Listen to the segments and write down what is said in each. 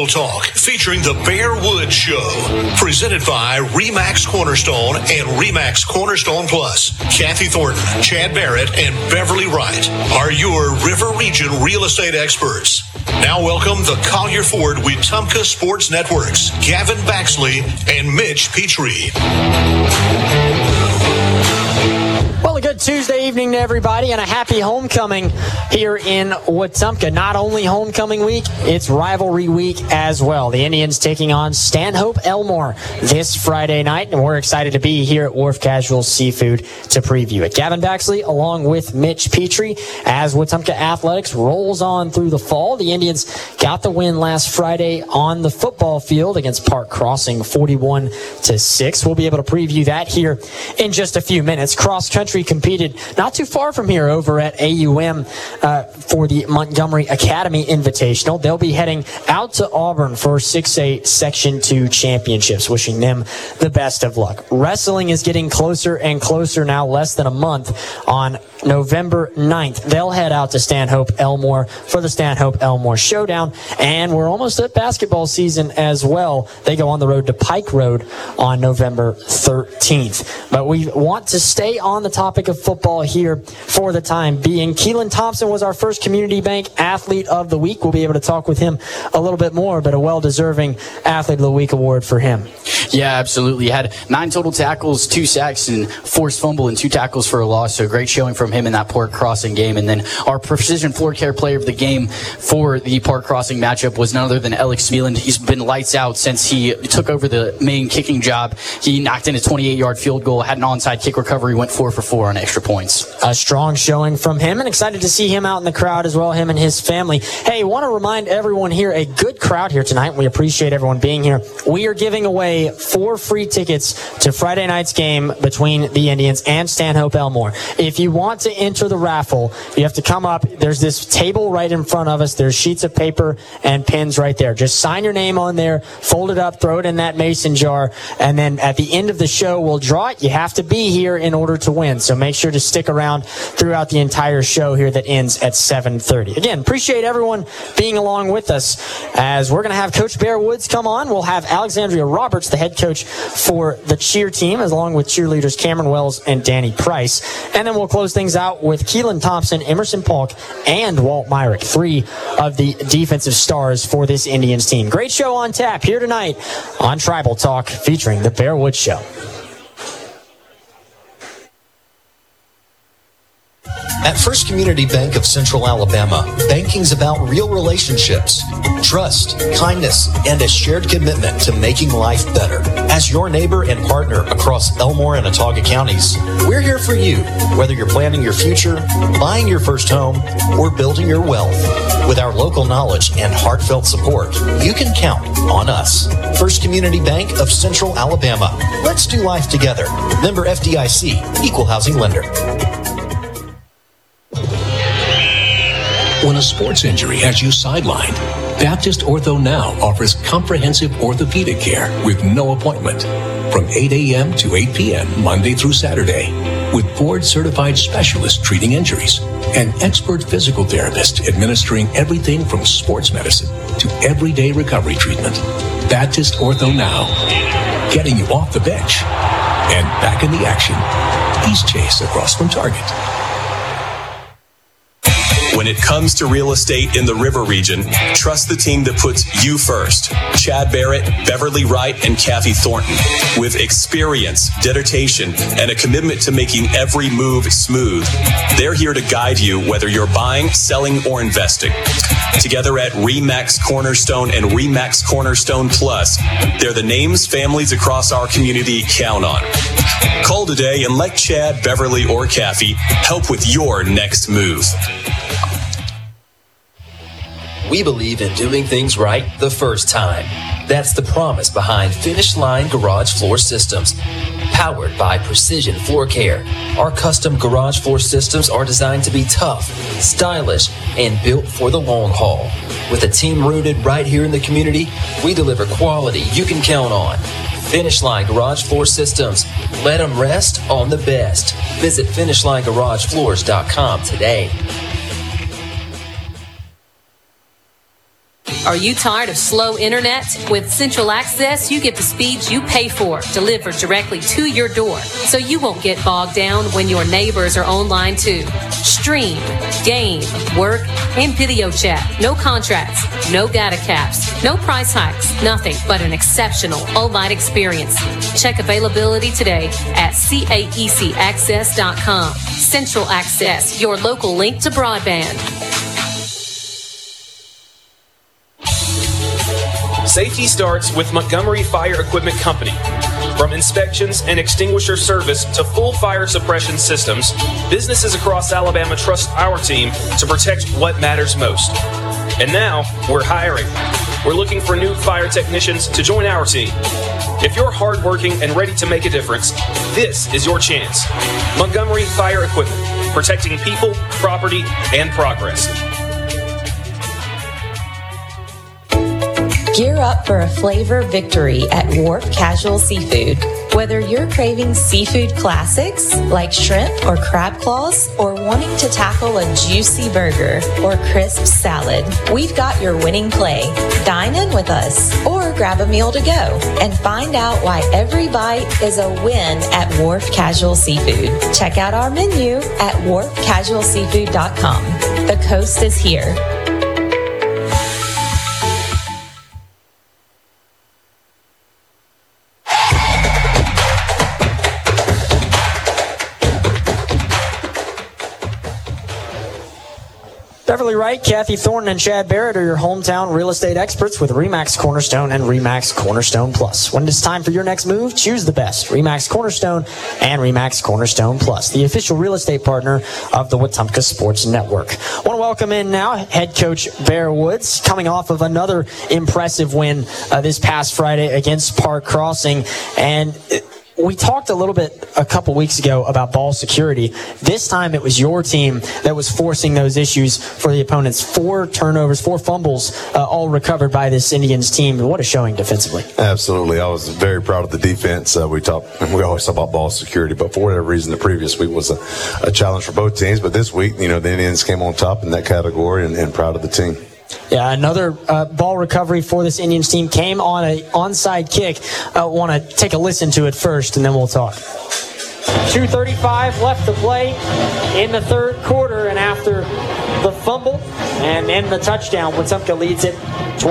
Tribal Talk, featuring the Bear Woods Show. Presented by RE/MAX Cornerstone and RE/MAX Cornerstone Plus. Kathy Thornton, Chad Barrett, and Beverly Wright are your River Region real estate experts. Now welcome the Collier Ford Wetumpka Sports Networks, Gavin Baxley and Mitch Petrie. Well, a good Tuesday evening to everybody and a happy homecoming here in Wetumpka. Not only homecoming week, it's rivalry week as well. The Indians taking on Stanhope Elmore this Friday night, and we're excited to be here at Wharf Casual Seafood to preview it. Gavin Baxley along with Mitch Petrie as Wetumpka Athletics rolls on through the fall. The Indians got the win last Friday on the football field against Park Crossing 41-6. We'll be able to preview that here in just a few minutes. Cross country competed not too far from here over at AUM for the Montgomery Academy Invitational. They'll be heading out to Auburn for 6A Section 2 championships. Wishing them the best of luck. Wrestling is getting closer and closer now, less than a month. On November 9th, they'll head out to Stanhope Elmore for the Stanhope Elmore Showdown, and we're almost at basketball season as well. They go on the road to Pike Road on November 13th. But we want to stay on the topic of football here for the time being. Keelan Thompson was our first Community Bank Athlete of the Week. We'll be able to talk with him a little bit more, but a well-deserving Athlete of the Week award for him. Yeah, absolutely. He had 9 total tackles, 2 sacks, and forced fumble, and 2 tackles for a loss. So great showing from him in that Park Crossing game. And then our Precision Floor Care Player of the Game for the Park Crossing matchup was none other than Alex Spieland. He's been lights out since he took over the main kicking job. He knocked in a 28-yard field goal, had an onside kick recovery, went 4 for 4 on extra points. A strong showing from him, and excited to see him out in the crowd as well, him and his family. Hey, want to remind everyone here, a good crowd here tonight. We appreciate everyone being here. We are giving away 4 free tickets to Friday night's game between the Indians and Stanhope Elmore. If you want to enter the raffle, you have to come up. There's this table right in front of us. There's sheets of paper and pens right there. Just sign your name on there, fold it up, throw it in that mason jar, and then at the end of the show, we'll draw it. You have to be here in order to win, so make sure to stick around throughout the entire show here that ends at 7:30. Again, appreciate everyone being along with us as we're going to have Coach Bear Woods come on. We'll have Alexandria Roberts, the head coach for the cheer team, along with cheerleaders Cameron Wells and Danny Price. And then we'll close things out with Keelan Thompson, Emerson Polk, and Walt Myrick, 3 of the defensive stars for this Indians team. Great show on tap here tonight on Tribal Talk featuring the Bear Woods Show. At First Community Bank of Central Alabama, banking's about real relationships, trust, kindness, and a shared commitment to making life better. As your neighbor and partner across Elmore and Autauga counties, we're here for you, whether you're planning your future, buying your first home, or building your wealth. With our local knowledge and heartfelt support, you can count on us. First Community Bank of Central Alabama. Let's do life together. Member FDIC, Equal Housing Lender. When a sports injury has you sidelined, Baptist Ortho Now offers comprehensive orthopedic care with no appointment from 8 a.m. to 8 p.m. Monday through Saturday, with board-certified specialists treating injuries and expert physical therapists administering everything from sports medicine to everyday recovery treatment. Baptist Ortho Now, getting you off the bench and back in the action. East Chase across from Target. When it comes to real estate in the River Region, trust the team that puts you first. Chad Barrett, Beverly Wright, and Kathy Thornton. With experience, dedication, and a commitment to making every move smooth, they're here to guide you whether you're buying, selling, or investing. Together at RE/MAX Cornerstone and RE/MAX Cornerstone Plus, they're the names families across our community count on. Call today and let Chad, Beverly, or Kathy help with your next move. We believe in doing things right the first time. That's the promise behind Finish Line Garage Floor Systems. Powered by Precision Floor Care, our custom garage floor systems are designed to be tough, stylish, and built for the long haul. With a team rooted right here in the community, we deliver quality you can count on. Finish Line Garage Floor Systems. Let them rest on the best. Visit FinishLineGarageFloors.com today. Are you tired of slow internet? With Central Access, you get the speeds you pay for delivered directly to your door, so you won't get bogged down when your neighbors are online too. Stream, game, work, and video chat. No contracts, no data caps, no price hikes, nothing but an exceptional all-night experience. Check availability today at caecaccess.com. Central Access, your local link to broadband. Safety starts with Montgomery Fire Equipment Company. From inspections and extinguisher service to full fire suppression systems, businesses across Alabama trust our team to protect what matters most. And now, we're hiring. We're looking for new fire technicians to join our team. If you're hardworking and ready to make a difference, this is your chance. Montgomery Fire Equipment, protecting people, property, and progress. Gear up for a flavor victory at Wharf Casual Seafood. Whether you're craving seafood classics like shrimp or crab claws, or wanting to tackle a juicy burger or crisp salad, we've got your winning play. Dine in with us or grab a meal to go and find out why every bite is a win at Wharf Casual Seafood. Check out our menu at wharfcasualseafood.com. The coast is here. Beverly Wright, Kathy Thornton, and Chad Barrett are your hometown real estate experts with RE/MAX Cornerstone and RE/MAX Cornerstone Plus. When it's time for your next move, choose the best. RE/MAX Cornerstone and RE/MAX Cornerstone Plus, the official real estate partner of the Wetumpka Sports Network. I want to welcome in now head coach Bear Woods, coming off of another impressive win this past Friday against Park Crossing. And we talked a little bit a couple weeks ago about ball security. This time it was your team that was forcing those issues for the opponents. 4 turnovers, 4 fumbles, all recovered by this Indians team. What a showing defensively. Absolutely. I was very proud of the defense. We always talk about ball security, but for whatever reason, the previous week was a challenge for both teams. But this week, the Indians came on top in that category, and proud of the team. Yeah, another ball recovery for this Indians team came on an onside kick. I want to take a listen to it first, and then we'll talk. 2:35 left to play in the third quarter, and after the fumble and then the touchdown, Wetumpka leads it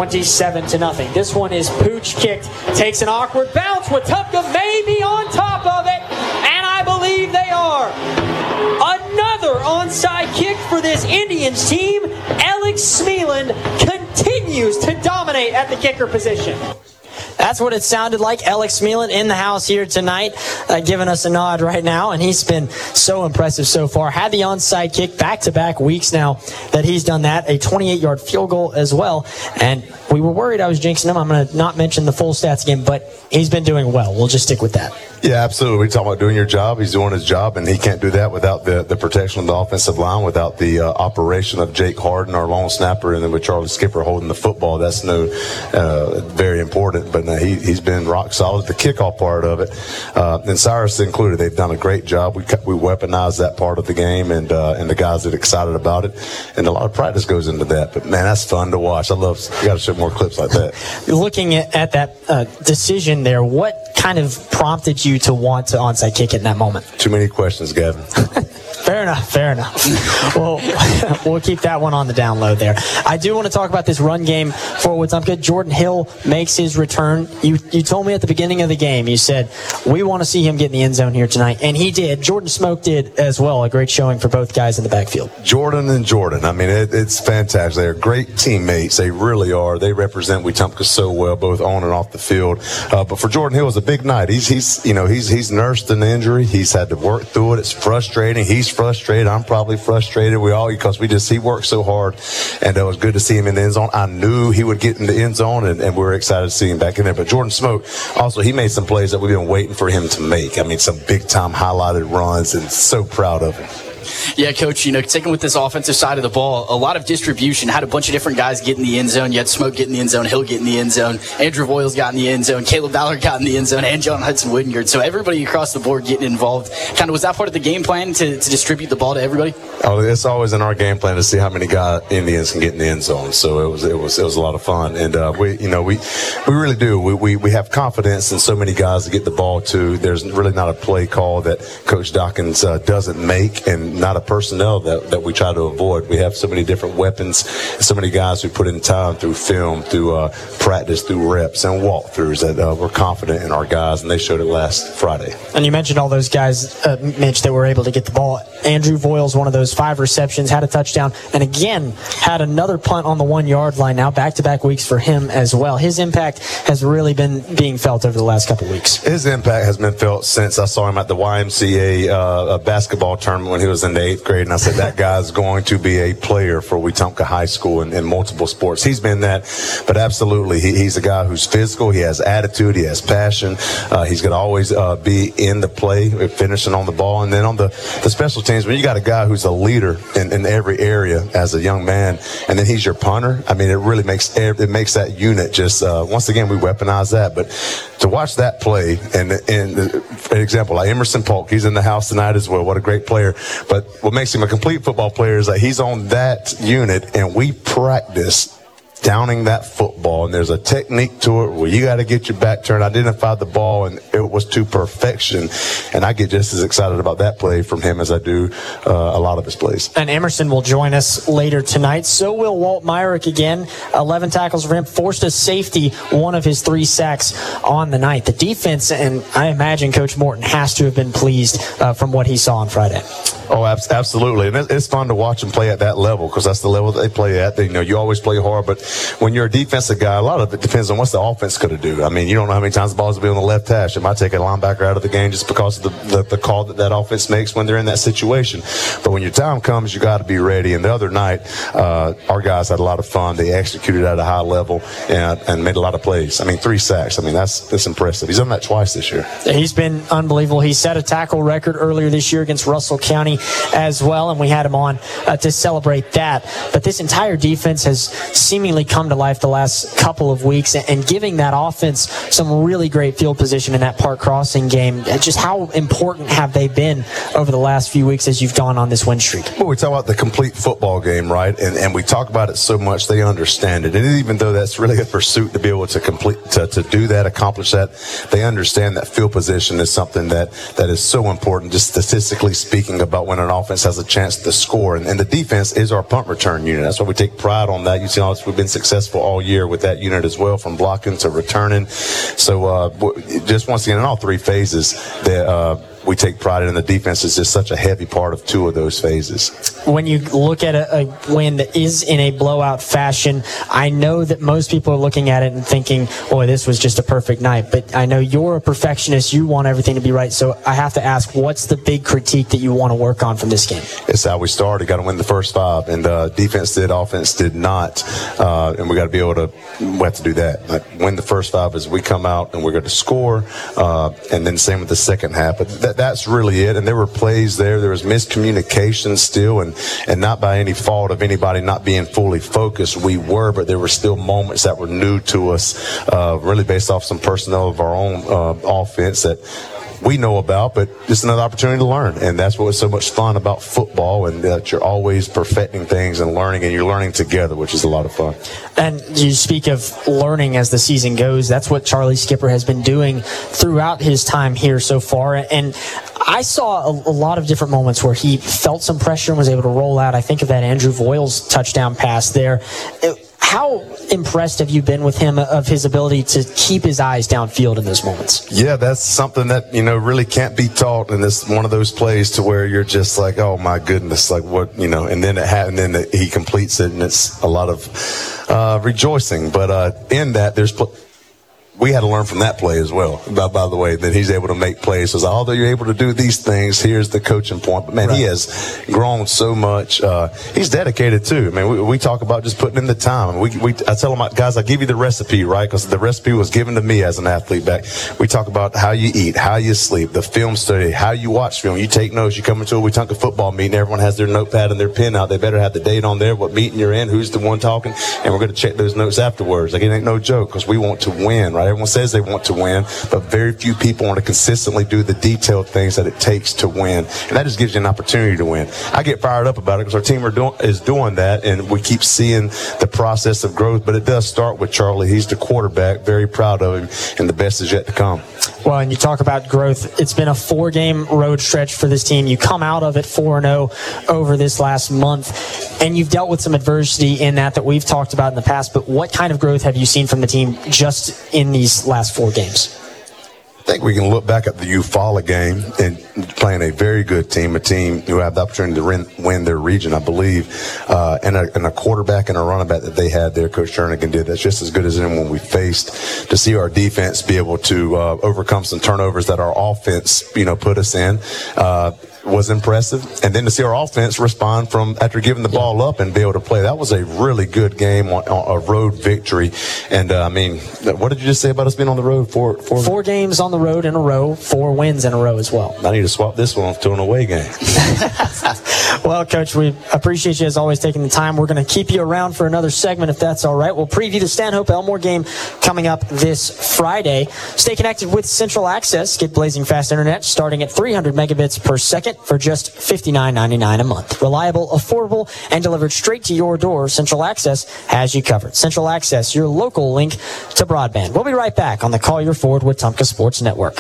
27-0. This one is Pooch kicked, takes an awkward bounce. Wetumpka may be on top of it, and I believe they are. Another onside kick for this Indians team. Alex Smeland continues to dominate at the kicker position. That's what it sounded like. Alex Smeland in the house here tonight, giving us a nod right now, and he's been so impressive so far. Had the onside kick back-to-back weeks now that he's done that, a 28-yard field goal as well, and we were worried I was jinxing him. I'm going to not mention the full stats again, but he's been doing well. We'll just stick with that. Yeah, absolutely. We're talking about doing your job. He's doing his job, and he can't do that without the protection of the offensive line, without the operation of Jake Harden, our long snapper, and then with Charlie Skipper holding the football. That's very important, but he's been rock solid. The kickoff part of it, and Cyrus included, they've done a great job. We weaponized that part of the game, and the guys are excited about it, and a lot of practice goes into that. But, man, that's fun to watch. We got to show more clips like that. Looking at that decision there, what kind of prompted you to want to onside kick it in that moment? Too many questions, Gavin. Fair enough. Well, we'll keep that one on the down low there. I do want to talk about this run game for Wetumpka. Jordan Hill makes his return. You told me at the beginning of the game, you said, we want to see him get in the end zone here tonight, and he did. Jordan Smoke did as well. A great showing for both guys in the backfield. Jordan, I mean, it's fantastic. They're great teammates. They really are. They represent Wetumpka so well, both on and off the field. But for Jordan Hill, it was a big night. He's nursed an injury. He's had to work through it. It's frustrating. He's frustrated. I'm probably frustrated. We all, because he worked so hard, and it was good to see him in the end zone. I knew he would get in the end zone, and we were excited to see him back in there. But Jordan Smoke, also, he made some plays that we've been waiting for him to make. I mean, some big-time highlighted runs, and so proud of him. Yeah, Coach, taking with this offensive side of the ball, a lot of distribution. Had a bunch of different guys get in the end zone. You had Smoke get in the end zone, Hill get in the end zone, Andrew Voiles got in the end zone, Caleb Ballard got in the end zone, and John Hudson Whittingard. So everybody across the board getting involved. Kind of was that part of the game plan to distribute the ball to everybody? Oh, it's always in our game plan to see how many Indians can get in the end zone. So it was a lot of fun, and we really do. We have confidence in so many guys to get the ball to. There's really not a play call that Coach Dawkins doesn't make, and not a personnel that we try to avoid. We have so many different weapons, and so many guys who put in time through film, through practice, through reps and walkthroughs that we're confident in our guys, and they showed it last Friday. And you mentioned all those guys, Mitch, that were able to get the ball. Andrew Voiles, one of those 5 receptions, had a touchdown, and again had another punt on the 1-yard line. Now back-to-back weeks for him as well. His impact has really been being felt over the last couple of weeks. His impact has been felt since I saw him at the YMCA basketball tournament when he was in the 8th grade, and I said that guy's going to be a player for Wetumpka High School in multiple sports. He's been that, but absolutely, he's a guy who's physical, he has attitude, he has passion, he's going to always be in the play, finishing on the ball, and then on the special teams, when you got a guy who's a leader in every area as a young man, and then he's your punter, I mean, it really makes that unit just, once again, we weaponize that, but to watch that play, and an example, like Emerson Polk, he's in the house tonight as well, what a great player, but what makes him a complete football player is that he's on that unit, and we practice downing that football, and there's a technique to it where you got to get your back turned, identify the ball, and it was to perfection. And I get just as excited about that play from him as I do a lot of his plays. And Emerson will join us later tonight. So will Walt Myrick again. 11 tackles for him, forced a safety, one of his 3 sacks on the night. The defense, and I imagine Coach Morton has to have been pleased from what he saw on Friday. Oh, absolutely. And it's fun to watch them play at that level because that's the level that they play at. You always play hard, but when you're a defensive guy, a lot of it depends on what's the offense going to do. I mean, you don't know how many times the ball's going to be on the left hash. It might take a linebacker out of the game just because of the call that offense makes when they're in that situation. But when your time comes, you got to be ready. And the other night, our guys had a lot of fun. They executed at a high level and made a lot of plays. I mean, 3 sacks. I mean, that's impressive. He's done that twice this year. He's been unbelievable. He set a tackle record earlier this year against Russell County as well, and we had him on to celebrate that. But this entire defense has seemingly come to life the last couple of weeks, and giving that offense some really great field position in that Park Crossing game. Just how important have they been over the last few weeks as you've gone on this win streak? Well, we talk about the complete football game, right? And we talk about it so much, they understand it. And even though that's really a pursuit to be able to to do that, accomplish that, they understand that field position is something that is so important, just statistically speaking, about when an offense has a chance to score. And the defense is our punt return unit. That's why we take pride on that. You see, we've been successful all year with that unit as well, from blocking to returning. So just once again, in all 3 phases, we take pride in. The defense is just such a heavy part of 2 of those phases. When you look at a win that is in a blowout fashion, I know that most people are looking at it and thinking, boy, this was just a perfect night. But I know you're a perfectionist. You want everything to be right. So I have to ask, what's the big critique that you want to work on from this game? It's how we started. Got to win the first 5. And defense did, offense did not. And we got to be able to, we have to do that. Like, win the first 5 as we come out and we're going to score. And then same with the second half. But that's really it. And there were plays there. There was miscommunication still, and not by any fault of anybody not being fully focused. We were, but there were still moments that were new to us, really based off some personnel of our own offense that we know about, but it's another opportunity to learn. And that's what was so much fun about football, and that you're always perfecting things and learning, and you're learning together, which is a lot of fun. And you speak of learning as the season goes. That's what Charlie Skipper has been doing throughout his time here so far. And I saw a lot of different moments where he felt some pressure and was able to roll out. I think of that Andrew Voiles touchdown pass there. How impressed have you been with him, of his ability to keep his eyes downfield in those moments? Yeah, that's something that, really can't be taught. And it's one of those plays to where you're just like, oh my goodness, like what, and then it happened, and then he completes it, and it's a lot of rejoicing. But in that, there's we had to learn from that play as well, by the way, that he's able to make plays. So although you're able to do these things, here's the coaching point. But, man, he has grown so much. He's dedicated, too. I mean, we talk about just putting in the time. I tell him, guys, I give you the recipe, right? Because the recipe was given to me as an athlete back. We talk about how you eat, how you sleep, the film study, how you watch film. You take notes. You come into a Wetumpka football meeting. Everyone has their notepad and their pen out. They better have the date on there, what meeting you're in, who's the one talking, and we're going to check those notes afterwards. Like, it ain't no joke because we want to win, right? Everyone says they want to win, but very few people want to consistently do the detailed things that it takes to win, and that just gives you an opportunity to win. I get fired up about it because our team is doing that, and we keep seeing the process of growth, but it does start with Charlie. He's the quarterback, very proud of him, and the best is yet to come. Well, and you talk about growth. It's been a 4-game road stretch for this team. You come out of it 4-0 over this last month, and you've dealt with some adversity in that we've talked about in the past, but what kind of growth have you seen from the team just in these last 4 games? I think we can look back at the Eufaula game and playing a very good team, a team who had the opportunity to win their region, I believe, and a quarterback and a running back that they had there. Coach Jernigan did. That's just as good as anyone we faced. To see our defense be able to overcome some turnovers that our offense, put us in, was impressive. And then to see our offense respond from after giving the ball up and be able to play. That was a really good game on a road victory. And, what did you just say about us being on the road? 4 games on the road in a row, 4 wins in a row as well. I need to swap this one to an away game. Well, Coach, we appreciate you as always taking the time. We're going to keep you around for another segment if that's all right. We'll preview the Stanhope Elmore game coming up this Friday. Stay connected with Central Access. Get blazing fast internet starting at 300 megabits per second for just $59.99 a month. Reliable, affordable, and delivered straight to your door. Central Access has you covered. Central Access, your local link to broadband. We'll be right back on the Collier Ford Wetumpka Sports Network.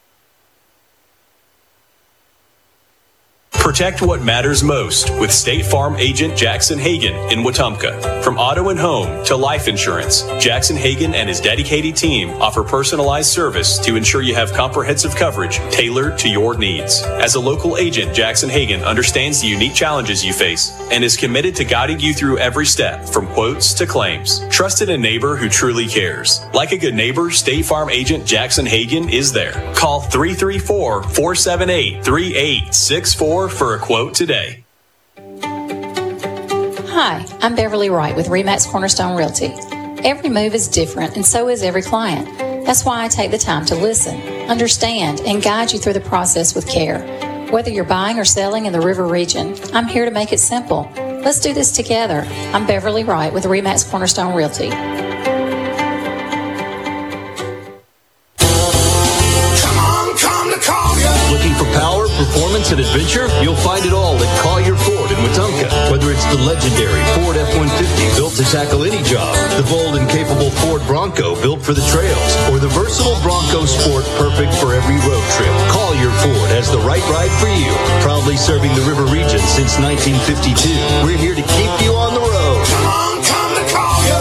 Protect what matters most with State Farm agent Jackson Hagan in Wetumpka. From auto and home to life insurance, Jackson Hagan and his dedicated team offer personalized service to ensure you have comprehensive coverage tailored to your needs. As a local agent, Jackson Hagan understands the unique challenges you face and is committed to guiding you through every step from quotes to claims. Trust in a neighbor who truly cares. Like a good neighbor, State Farm agent Jackson Hagan is there. Call 334-478-3864 for a quote today. Hi, I'm Beverly Wright with RE/MAX Cornerstone Realty. Every move is different, and so is every client. That's why I take the time to listen, understand, and guide you through the process with care. Whether you're buying or selling in the River region, I'm here to make it simple. Let's do this together. I'm Beverly Wright with RE/MAX Cornerstone Realty. Looking for power, performance, and adventure? You'll find it all at Collier Ford in Wetumpka. Whether it's the legendary Ford F-150 built to tackle any job, the bold and capable Ford Bronco built for the trails, or the versatile Bronco Sport perfect for every road trip, Collier Ford has the right ride for you. Proudly serving the River region since 1952. We're here to keep you on the road. Come to Collier.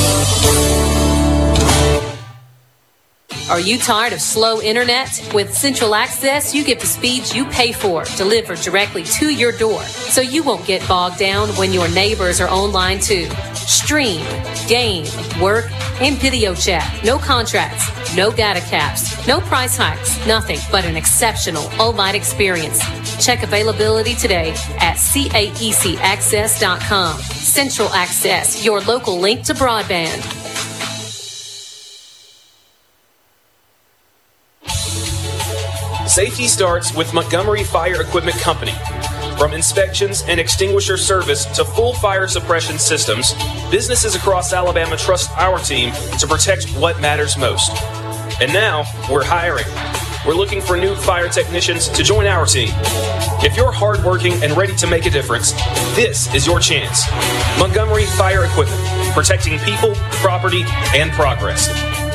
Are you tired of slow internet? With Central Access, you get the speeds you pay for delivered directly to your door, so you won't get bogged down when your neighbors are online too. Stream, game, work, and video chat. No contracts, no data caps, no price hikes, nothing but an exceptional all-night experience. Check availability today at caecaccess.com. Central Access, your local link to broadband. Safety starts with Montgomery Fire Equipment Company. From inspections and extinguisher service to full fire suppression systems, businesses across Alabama trust our team to protect what matters most. And now, we're hiring. We're looking for new fire technicians to join our team. If you're hardworking and ready to make a difference, this is your chance. Montgomery Fire Equipment, protecting people, property, and progress.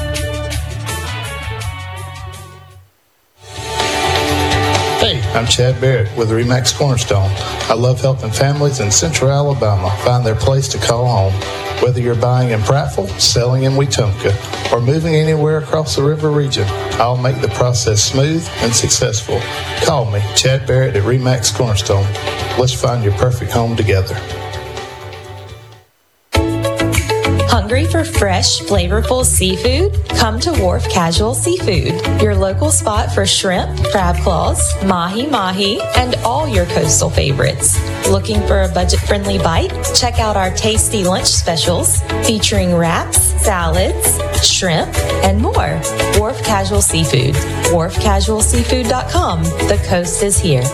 Hey, I'm Chad Barrett with RE/MAX Cornerstone. I love helping families in Central Alabama find their place to call home. Whether you're buying in Prattville, selling in Wetumpka, or moving anywhere across the River region, I'll make the process smooth and successful. Call me, Chad Barrett at RE/MAX Cornerstone. Let's find your perfect home together. Hungry for fresh, flavorful seafood? Come to Wharf Casual Seafood, your local spot for shrimp, crab claws, mahi-mahi, and all your coastal favorites. Looking for a budget-friendly bite? Check out our tasty lunch specials featuring wraps, salads, shrimp, and more. Wharf Casual Seafood. WharfCasualSeafood.com. The coast is here.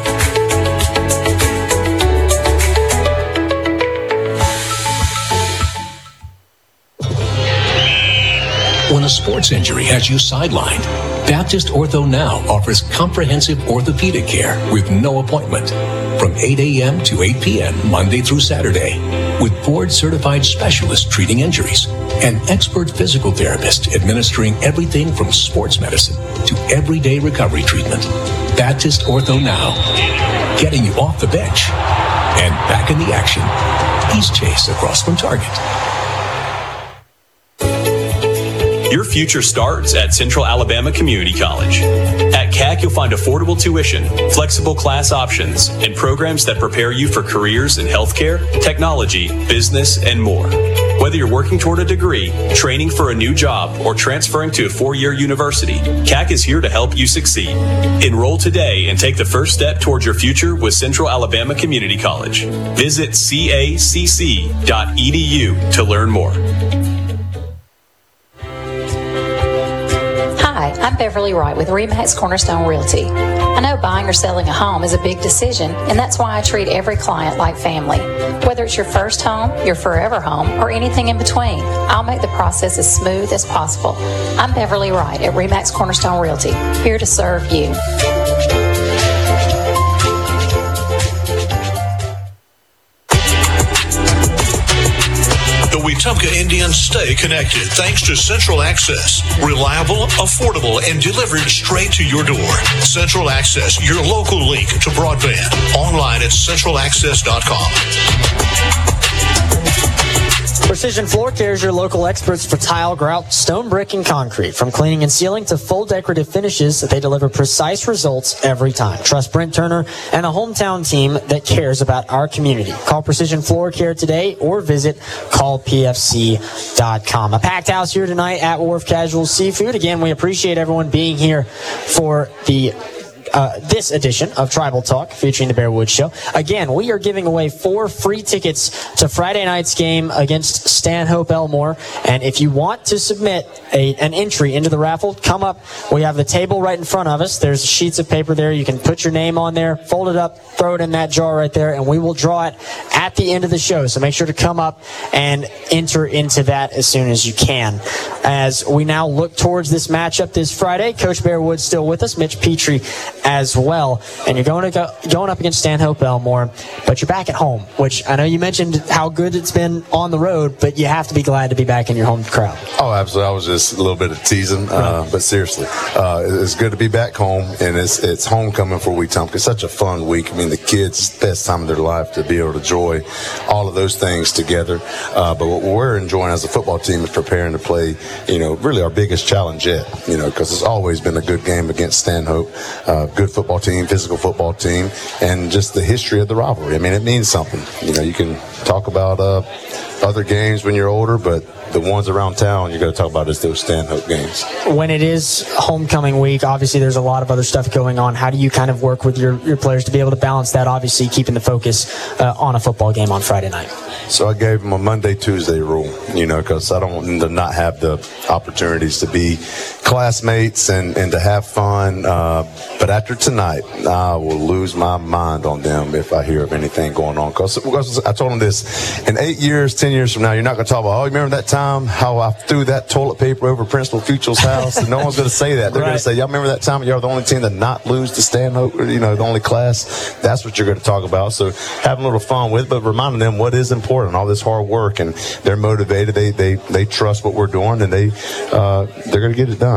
When a sports injury has you sidelined, Baptist Ortho Now offers comprehensive orthopedic care with no appointment from 8 a.m. to 8 p.m. Monday through Saturday, with board-certified specialists treating injuries, an expert physical therapist administering everything from sports medicine to everyday recovery treatment. Baptist Ortho Now, getting you off the bench and back in the action. East Chase across from Target. Your future starts at Central Alabama Community College. At CAC, you'll find affordable tuition, flexible class options, and programs that prepare you for careers in healthcare, technology, business, and more. Whether you're working toward a degree, training for a new job, or transferring to a 4-year university, CAC is here to help you succeed. Enroll today and take the first step towards your future with Central Alabama Community College. Visit cacc.edu to learn more. Hi, I'm Beverly Wright with RE/MAX Cornerstone Realty. I know buying or selling a home is a big decision, and that's why I treat every client like family. Whether it's your first home, your forever home, or anything in between, I'll make the process as smooth as possible. I'm Beverly Wright at RE/MAX Cornerstone Realty, here to serve you. The Wetumpka Indians stay connected thanks to Central Access. Reliable, affordable, and delivered straight to your door. Central Access, your local link to broadband. Online at centralaccess.com. Precision Floor Care is your local experts for tile, grout, stone, brick, and concrete. From cleaning and sealing to full decorative finishes, they deliver precise results every time. Trust Brent Turner and a hometown team that cares about our community. Call Precision Floor Care today or visit callpfc.com. A packed house here tonight at Wharf Casual Seafood. Again, we appreciate everyone being here for the this edition of Tribal Talk featuring the Bear Woods Show. Again, we are giving away 4 free tickets to Friday night's game against Stanhope Elmore. And if you want to submit an entry into the raffle, come up. We have the table right in front of us. There's sheets of paper there. You can put your name on there, fold it up, throw it in that jar right there, and we will draw it at the end of the show. So make sure to come up and enter into that as soon as you can. As we now look towards this matchup this Friday, Coach Bear Woods still with us, Mitch Petrie as well, and you're going up against Stanhope Elmore, but you're back at home, which I know you mentioned how good it's been on the road, but you have to be glad to be back in your home crowd. Oh, absolutely. I was just a little bit of teasing, but seriously, it's good to be back home, and it's homecoming for Wetumpka. It's such a fun week. I mean, the kids, best time of their life to be able to enjoy all of those things together. But what we're enjoying as a football team is preparing to play, really our biggest challenge yet, because it's always been a good game against Stanhope. Good football team, physical football team, and just the history of the rivalry. I mean, it means something. You can talk about other games when you're older, but the ones around town you got to talk about is those Stanhope games. When it is homecoming week, obviously there's a lot of other stuff going on. How do you kind of work with your players to be able to balance that, obviously keeping the focus on a football game on Friday night? So I gave them a Monday, Tuesday rule, because I don't want them to not have the opportunities to be classmates and to have fun. But after tonight, I will lose my mind on them if I hear of anything going on. Because I told them this, in 8 years, 10 years from now, you're not going to talk about, remember that time how I threw that toilet paper over Principal Fuchel's house? And no one's going to say that. They're going to say, y'all remember that time you're the only team to not lose to Stanhope, the only class? That's what you're going to talk about. So having a little fun with it, but reminding them what is important, all this hard work, and they're motivated. They trust what we're doing, and they're going to get it done.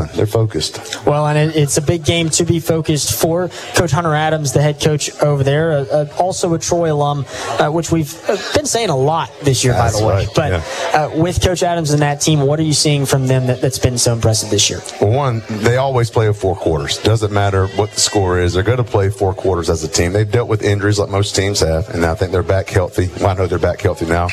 fine. They're focused. Well, and it's a big game to be focused for. Coach Hunter Adams, the head coach over there, also a Troy alum, which we've been saying a lot this year, by the way. Right. But with Coach Adams and that team, what are you seeing from them that's been so impressive this year? Well, one, they always play with 4 quarters. Doesn't matter what the score is. They're going to play 4 quarters as a team. They've dealt with injuries like most teams have, and I think they're back healthy. Well, I know they're back healthy now,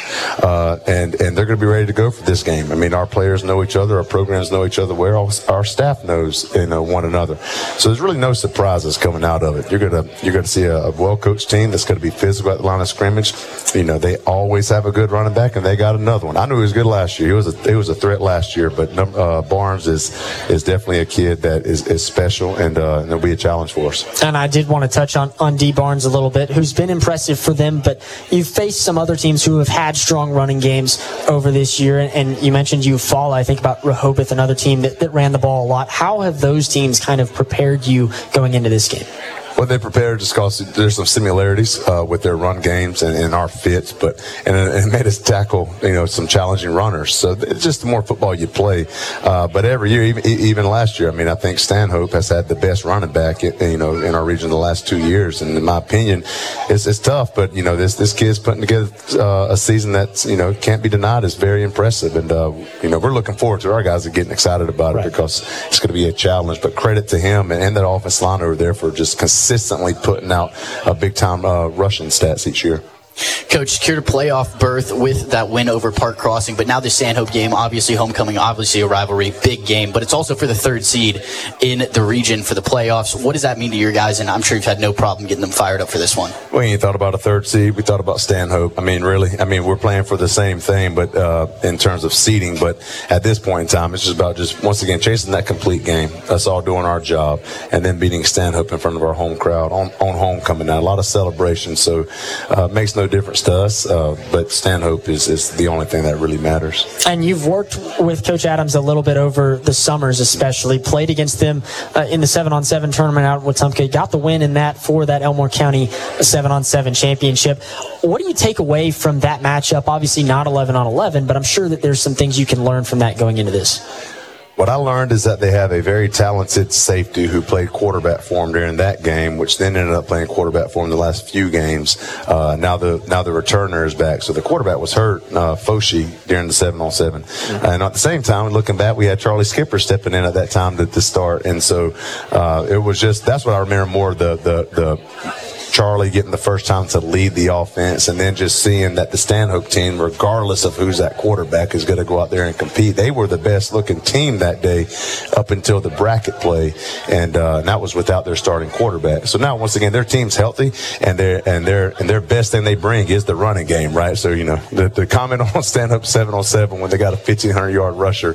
and they're going to be ready to go for this game. I mean, our players know each other. Our programs know each other. Our staff knows one another. So there's really no surprises coming out of it. You're going to see a well-coached team that's going to be physical at the line of scrimmage. You know, they always have a good running back, and they got another one. I knew he was good last year. He was a threat last year, but Barnes is definitely a kid that is special, and there'll be a challenge for us. And I did want to touch on D. Barnes a little bit, who's been impressive for them, but you've faced some other teams who have had strong running games over this year, and you mentioned Eufaula. I think about Rehoboth, another team that ran the ball a lot. How have those teams kind of prepared you going into this game? Well, they prepared just because there's some similarities with their run games and our fits, and it made us tackle, some challenging runners. So it's just the more football you play. But every year, even last year, I mean, I think Stanhope has had the best running back, in our region the last 2 years. And in my opinion, it's tough. But this kid's putting together a season that's can't be denied is very impressive. And we're looking forward to our guys are getting excited about it because it's going to be a challenge. But credit to him and that offensive line over there for just consistently putting out a big-time rushing stats each year. Coach, secured a playoff berth with that win over Park Crossing, but now the Stanhope game, obviously homecoming, obviously a rivalry, big game, but it's also for the 3rd seed in the region for the playoffs. What does that mean to your guys? And I'm sure you've had no problem getting them fired up for this one. We ain't thought about a 3rd seed. We thought about Stanhope. I mean, really, we're playing for the same thing, but in terms of seeding. But at this point in time, it's just about once again, chasing that complete game. Us all doing our job, and then beating Stanhope in front of our home crowd on homecoming. Now, a lot of celebration, so it makes no difference to us, but Stanhope is the only thing that really matters. And you've worked with Coach Adams a little bit over the summers, especially played against them in the 7-on-7 tournament out in Wetumpka. Got the win in that for that Elmore County 7-on-7 championship. What do you take away from that matchup? Obviously not 11-on-11, but I'm sure that there's some things you can learn from that going into this. What I learned is that they have a very talented safety who played quarterback for them during that game, which then ended up playing quarterback for them the last few games. Now the returner is back. So the quarterback was hurt, Foshi, during the 7-on-7. Mm-hmm. And at the same time, looking back, we had Charlie Skipper stepping in at that time to start. And so it was that's what I remember more, the Charlie getting the first time to lead the offense, and then just seeing that the Stanhope team, regardless of who's that quarterback, is going to go out there and compete. They were the best looking team that day up until the bracket play, and that was without their starting quarterback. So now, once again, their team's healthy, and their best thing they bring is the running game, right? So the comment on Stanhope 7-on-7 when they got a 1,500-yard rusher,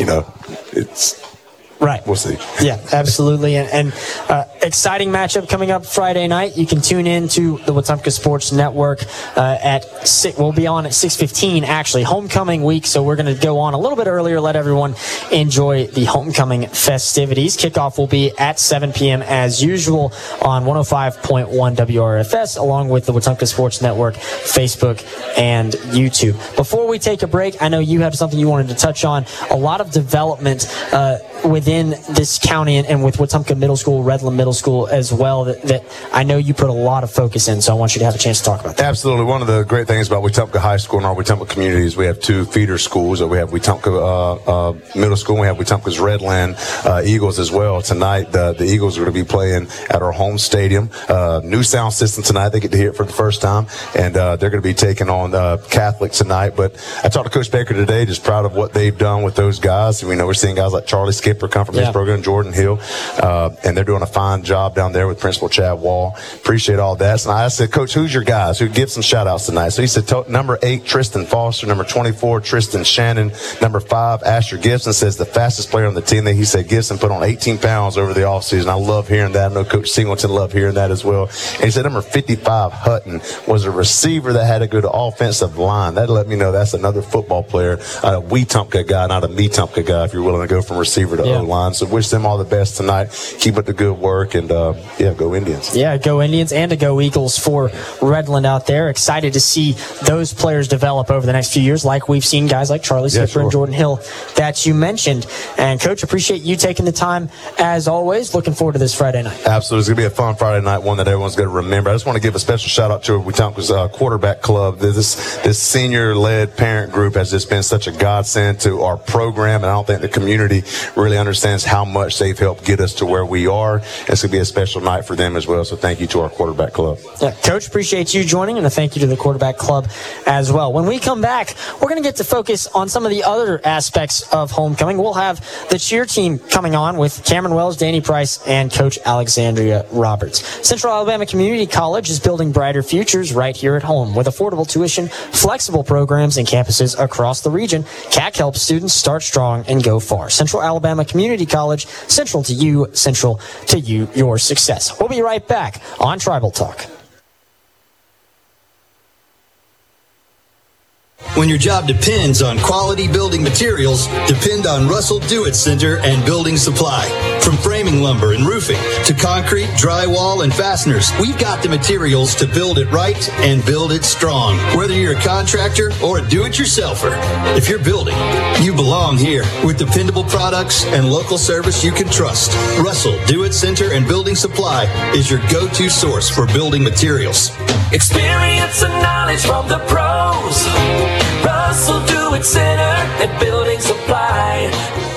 it's. Right. We'll see. Yeah, absolutely. And exciting matchup coming up Friday night. You can tune in to the Wetumpka Sports Network we'll be on at 6:15, actually, homecoming week. So we're going to go on a little bit earlier, let everyone enjoy the homecoming festivities. Kickoff will be at 7 p.m. as usual on 105.1 WRFS, along with the Wetumpka Sports Network, Facebook, and YouTube. Before we take a break, I know you have something you wanted to touch on. A lot of development within this county and with Wetumpka Middle School, Redland Middle School as well, that I know you put a lot of focus in, so I want you to have a chance to talk about that. Absolutely. One of the great things about Wetumpka High School and our Wetumpka community is we have 2 feeder schools. We have Wetumpka Middle School, and we have Wetumpka's Redland Eagles as well. Tonight, the Eagles are going to be playing at our home stadium. New sound system tonight. They get to hear it for the first time, and they're going to be taking on Catholic tonight. But I talked to Coach Baker today, just proud of what they've done with those guys. We're seeing guys like Charlie Skipper come from his program, Jordan Hill, and they're doing a fine job down there with Principal Chad Wall. Appreciate all that. So I said, Coach, who's your guys? Who give some shout outs tonight? So he said, number 8, Tristan Foster, number 24, Tristan Shannon, number 5, Asher Gibson, says the fastest player on the team. He said Gibson put on 18 pounds over the offseason. I love hearing that. I know Coach Singleton loved hearing that as well. And he said number 55, Hutton, was a receiver that had to go to offensive line. That let me know that's another football player, a Wetumpka guy, not a Me-Tumpka guy, if you're willing to go from receiver to O-line. So wish them all the best tonight. Keep up the good work. Park, and go Indians. Yeah, go Indians and to go Eagles for Redland out there. Excited to see those players develop over the next few years, like we've seen guys like Charlie Skipper and Jordan Hill that you mentioned. And Coach, appreciate you taking the time as always. Looking forward to this Friday night. Absolutely. It's going to be a fun Friday night, one that everyone's going to remember. I just want to give a special shout out to Wetumpka's quarterback club. This senior-led parent group has just been such a godsend to our program, and I don't think the community really understands how much they've helped get us to where we are. It's going to be a special night for them as well, so thank you to our quarterback club. Yeah, Coach, appreciate you joining, and a thank you to the quarterback club as well. When we come back, we're going to get to focus on some of the other aspects of homecoming. We'll have the cheer team coming on with Cameron Wells, Danny Price, and Coach Alexandria Roberts. Central Alabama Community College is building brighter futures right here at home with affordable tuition, flexible programs, and campuses across the region. CAC helps students start strong and go far. Central Alabama Community College, central to you, your success. We'll be right back on Tribal Talk. When your job depends on quality building materials, depend on Russell Do-It Center and Building Supply. From framing lumber and roofing to concrete, drywall, and fasteners, we've got the materials to build it right and build it strong. Whether you're a contractor or a do-it-yourselfer, if you're building, you belong here with dependable products and local service you can trust. Russell Do-It Center and Building Supply is your go-to source for building materials. Experience and knowledge from the pros. Russell Do-It Center and Building Supply.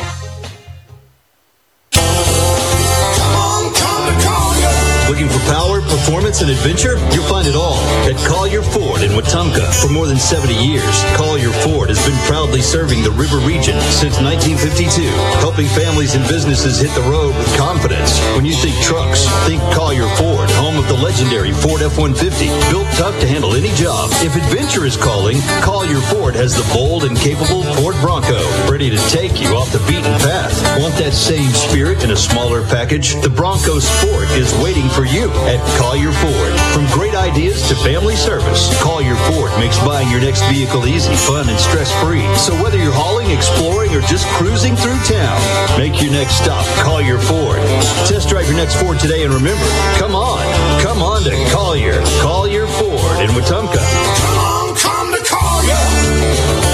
Looking for power, performance, and adventure? You'll find it all at Collier Ford in Wetumpka. For more than 70 years, Collier Ford has been proudly serving the River region since 1952, helping families and businesses hit the road with confidence. When you think trucks, think Collier Ford, home of the legendary Ford F-150, built tough to handle any job. If adventure is calling, Collier Ford has the bold and capable Ford Bronco, ready to take you off the beaten path. Want that same spirit in a smaller package? The Bronco Sport is waiting for you at Collier Ford. From great ideas to family service, Collier Ford makes buying your next vehicle easy, fun, and stress-free. So whether you're hauling, exploring, or just cruising through town, make your next stop Collier Ford. Test drive your next Ford today, and remember, come on to Collier Ford in Wetumpka. Come to Collier.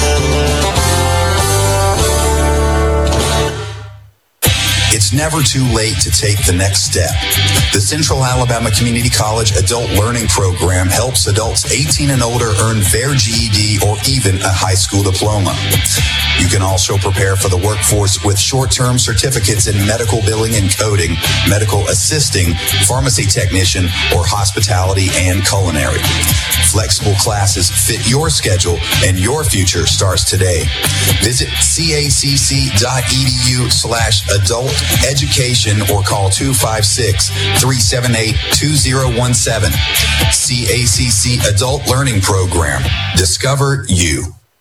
It's never too late to take the next step. The Central Alabama Community College Adult Learning Program helps adults 18 and older earn their GED or even a high school diploma. You can also prepare for the workforce with short-term certificates in medical billing and coding, medical assisting, pharmacy technician, or hospitality and culinary. Flexible classes fit your schedule and your future starts today. Visit cacc.edu/adult education or call 256-378-2017. CACC Adult Learning Program. Discover you.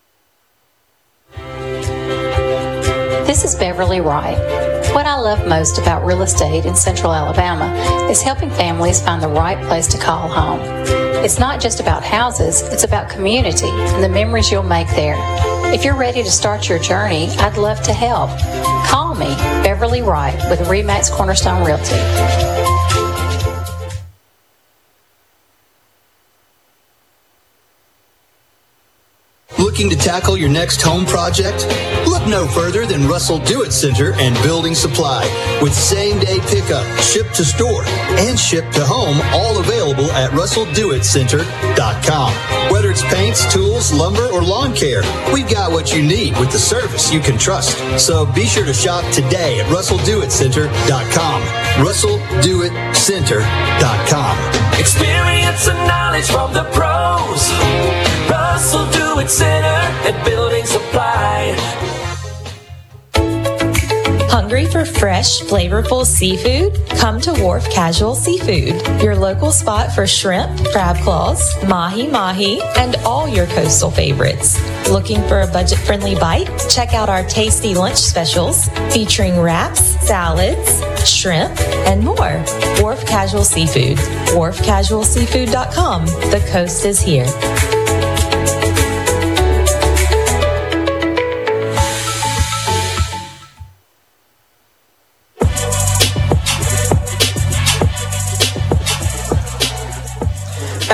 This is Beverly Wright. What I love most about real estate in Central Alabama is helping families find the right place to call home. It's not just about houses, it's about community and the memories you'll make there. If you're ready to start your journey, I'd love to help. Call me, Beverly Wright, with RE/MAX Cornerstone Realty. Looking to tackle your next home project? Look no further than Russell Do-It Center and Building Supply with same-day pickup, ship to store, and ship to home, all available at RussellDoItCenter.com. Whether it's paints, tools, lumber, or lawn care, we've got what you need with the service you can trust. So be sure to shop today at RussellDoItCenter.com. RussellDoItCenter.com. Experience and knowledge from the pros. Russell Do-It Center and Building Supply. Hungry for fresh, flavorful seafood? Come to Wharf Casual Seafood, your local spot for shrimp, crab claws, mahi-mahi, and all your coastal favorites. Looking for a budget-friendly bite? Check out our tasty lunch specials featuring wraps, salads, shrimp, and more. Wharf Casual Seafood, wharfcasualseafood.com. The coast is here.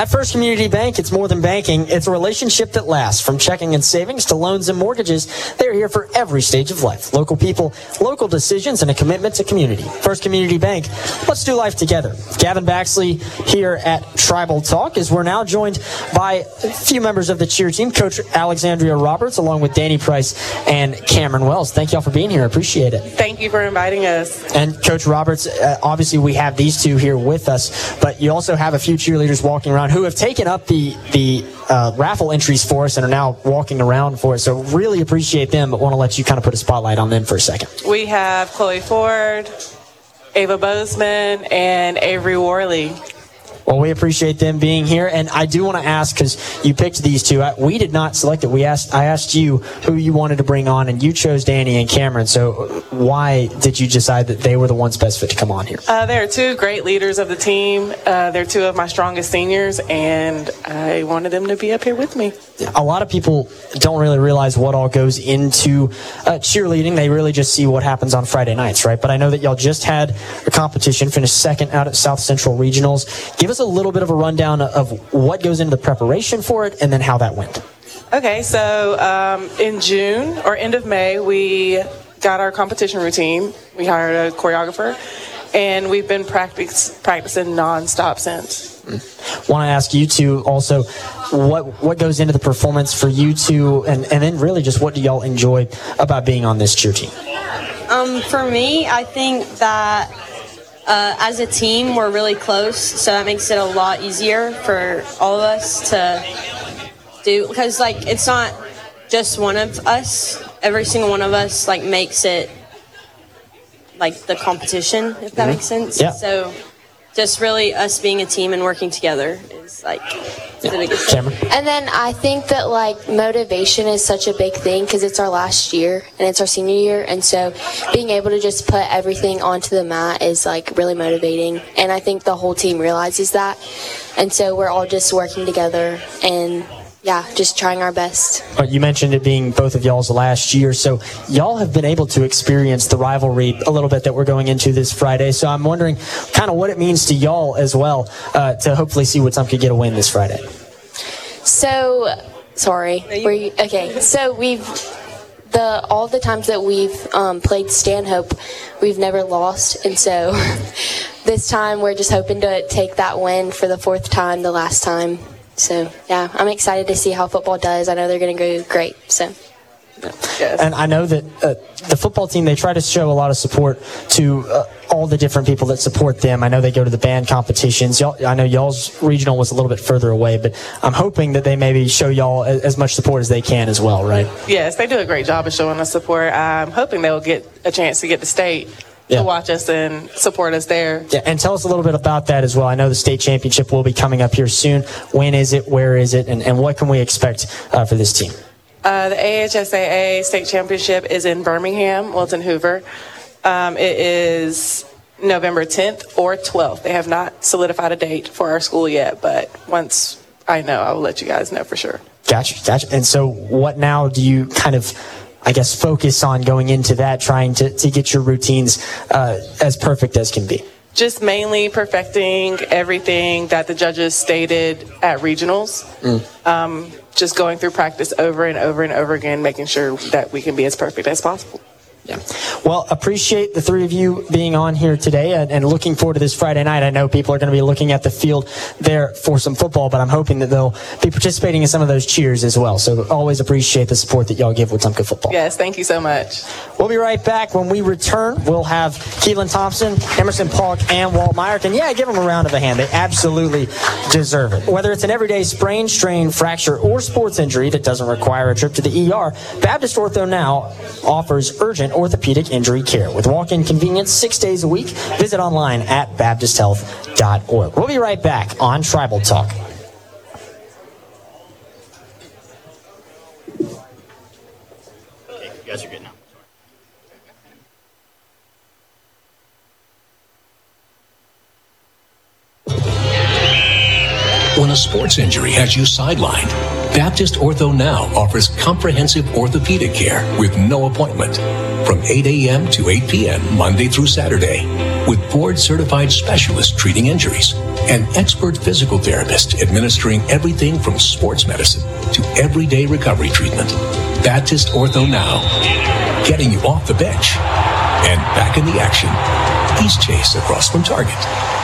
At First Community Bank, it's more than banking. It's a relationship that lasts. From checking and savings to loans and mortgages, they're here for every stage of life. Local people, local decisions, and a commitment to community. First Community Bank, let's do life together. Gavin Baxley here at Tribal Talk, as we're now joined by a few members of the cheer team, Coach Alexandria Roberts, along with Danny Price and Cameron Wells. Thank y'all for being here. I appreciate it. Thank you for inviting us. And Coach Roberts, obviously we have these two here with us, but you also have a few cheerleaders walking around who have taken up the raffle entries for us and are now walking around for us. So really appreciate them, but want to let you kind of put a spotlight on them for a second. We have Chloe Ford, Ava Bozeman, and Avery Worley. Well, we appreciate them being here, and I do want to ask, because you picked these two. We did not select it. I asked you who you wanted to bring on, and you chose Danny and Cameron. So why did you decide that they were the ones best fit to come on here? They're two great leaders of the team. They're two of my strongest seniors, and I wanted them to be up here with me. A lot of people don't really realize what all goes into cheerleading. They really just see what happens on Friday nights, right? But I know that y'all just had a competition, finished second out at South Central Regionals. Give us a little bit of a rundown of what goes into the preparation for it and then how that went. Okay, so in June or end of May, we got our competition routine. We hired a choreographer, and we've been practicing nonstop since. Want to ask you two also, what goes into the performance for you two, and then really just what do y'all enjoy about being on this cheer team? For me, I think that as a team, we're really close, so that makes it a lot easier for all of us to do, because like it's not just one of us. Every single one of us like makes it like the competition, if that makes sense. Yeah. So just really us being a team and working together is like the biggest thing. And then I think that like motivation is such a big thing because it's our last year and it's our senior year, and so being able to just put everything onto the mat is like really motivating, and I think the whole team realizes that, and so we're all just working together and just trying our best. You mentioned it being both of y'all's last year, so y'all have been able to experience the rivalry a little bit that we're going into this Friday. So I'm wondering kind of what it means to y'all as well to hopefully see Wetumpka get a win this Friday. So, sorry. Okay, so all the times that we've played Stanhope, we've never lost, and so this time we're just hoping to take that win for the fourth time, the last time. So, I'm excited to see how football does. I know they're going to go great. So, And I know that the football team, they try to show a lot of support to all the different people that support them. I know they go to the band competitions. I know y'all's regional was a little bit further away, but I'm hoping that they maybe show y'all as much support as they can as well, right? Yes, they do a great job of showing us support. I'm hoping they'll get a chance to get to state to watch us and support us there. Yeah, and tell us a little bit about that as well. I know the state championship will be coming up here soon. When is it? Where is it? And what can we expect for this team? The AHSAA state championship is in Birmingham, Wilton Hoover. It is November 10th or 12th. They have not solidified a date for our school yet, but once I know, I will let you guys know for sure. Gotcha. And so what now do you kind of, I guess, focus on going into that, trying to get your routines as perfect as can be? Just mainly perfecting everything that the judges stated at regionals. Just going through practice over and over and over again, making sure that we can be as perfect as possible. Yeah. Well, appreciate the three of you being on here today and looking forward to this Friday night. I know people are going to be looking at the field there for some football, but I'm hoping that they'll be participating in some of those cheers as well. So always appreciate the support that y'all give Wetumpka football. Yes, thank you so much. We'll be right back. When we return, we'll have Keelan Thompson, Emerson Polk, and Walt Myrick. And give them a round of a hand. They absolutely deserve it. Whether it's an everyday sprain, strain, fracture, or sports injury that doesn't require a trip to the ER, Baptist Ortho Now offers urgent orthopedic injury care with walk-in convenience 6 days a week. Visit online at baptisthealth.org. We'll be right back on Tribal Talk. Okay, you guys are good now. When a sports injury has you sidelined, Baptist Ortho Now offers comprehensive orthopedic care with no appointment. from 8 a.m. to 8 p.m. Monday through Saturday, with board-certified specialists treating injuries and expert physical therapist administering everything from sports medicine to everyday recovery treatment. Baptist Ortho Now, getting you off the bench and back in the action. East Chase across from Target.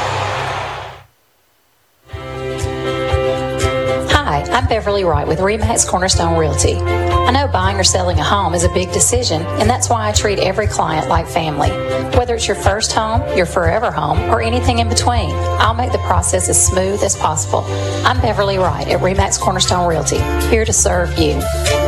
Hi, I'm Beverly Wright with RE/MAX Cornerstone Realty. I know buying or selling a home is a big decision, and that's why I treat every client like family. Whether it's your first home, your forever home, or anything in between, I'll make the process as smooth as possible. I'm Beverly Wright at RE/MAX Cornerstone Realty, here to serve you.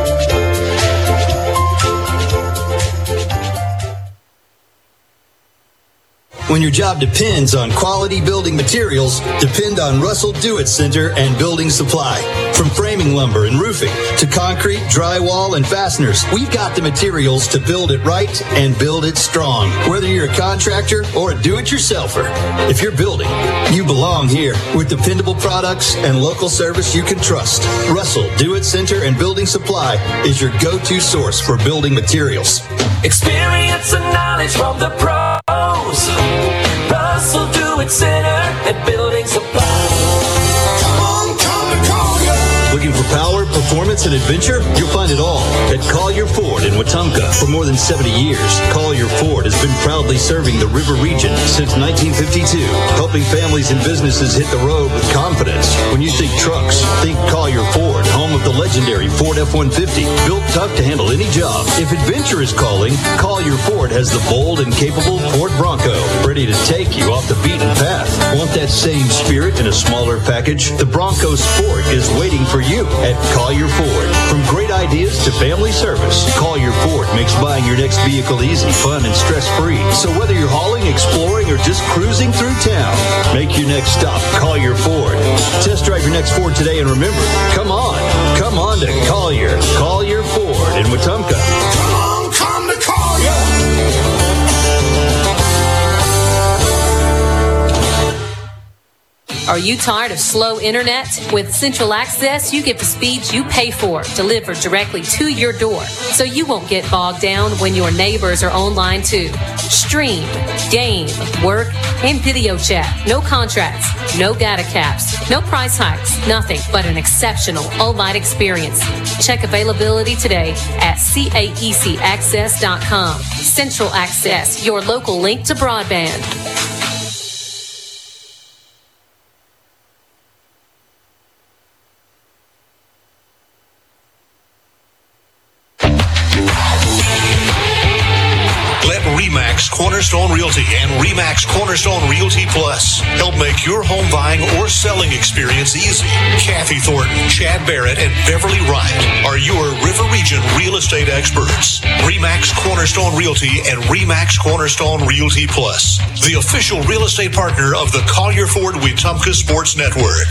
When your job depends on quality building materials, depend on Russell Do-It Center and Building Supply. From framing lumber and roofing to concrete, drywall, and fasteners, we've got the materials to build it right and build it strong. Whether you're a contractor or a do-it-yourselfer, if you're building, you belong here with dependable products and local service you can trust. Russell Do-It Center and Building Supply is your go-to source for building materials. Experience and knowledge from the pros. Russell Do-It Center and Building Supply. Looking for power, performance, and adventure? You'll find it all at Collier Ford in Wetumpka. For more than 70 years, Collier Ford has been proudly serving the River region since 1952, helping families and businesses hit the road with confidence. When you think trucks, think Collier Ford, home of the legendary Ford F-150, built tough to handle any job. If adventure is calling, Collier Ford has the bold and capable Ford Bronco, ready to take you off the beaten path. Want that same spirit in a smaller package? The Bronco Sport is waiting for you at Collier Ford. From great ideas to family service, Collier Ford makes buying your next vehicle easy, fun, and stress-free. So whether you're hauling, exploring, or just cruising through town, make your next stop Collier Ford. Test drive your next Ford today, and remember, come on to Collier Ford in Wetumpka. Come to Collier. Are you tired of slow internet? With Central Access, you get the speeds you pay for delivered directly to your door, so you won't get bogged down when your neighbors are online too. Stream, game, work, and video chat. No contracts, no data caps, no price hikes, nothing but an exceptional all-night experience. Check availability today at caecaccess.com. Central Access, your local link to broadband. RE/MAX Cornerstone Realty and RE/MAX Cornerstone Realty Plus help make your home buying or selling experience easy. Kathy Thornton, Chad Barrett, and Beverly Wright are your River Region real estate experts. RE/MAX Cornerstone Realty and RE/MAX Cornerstone Realty Plus, the official real estate partner of the Collier Ford Wetumpka Sports Network.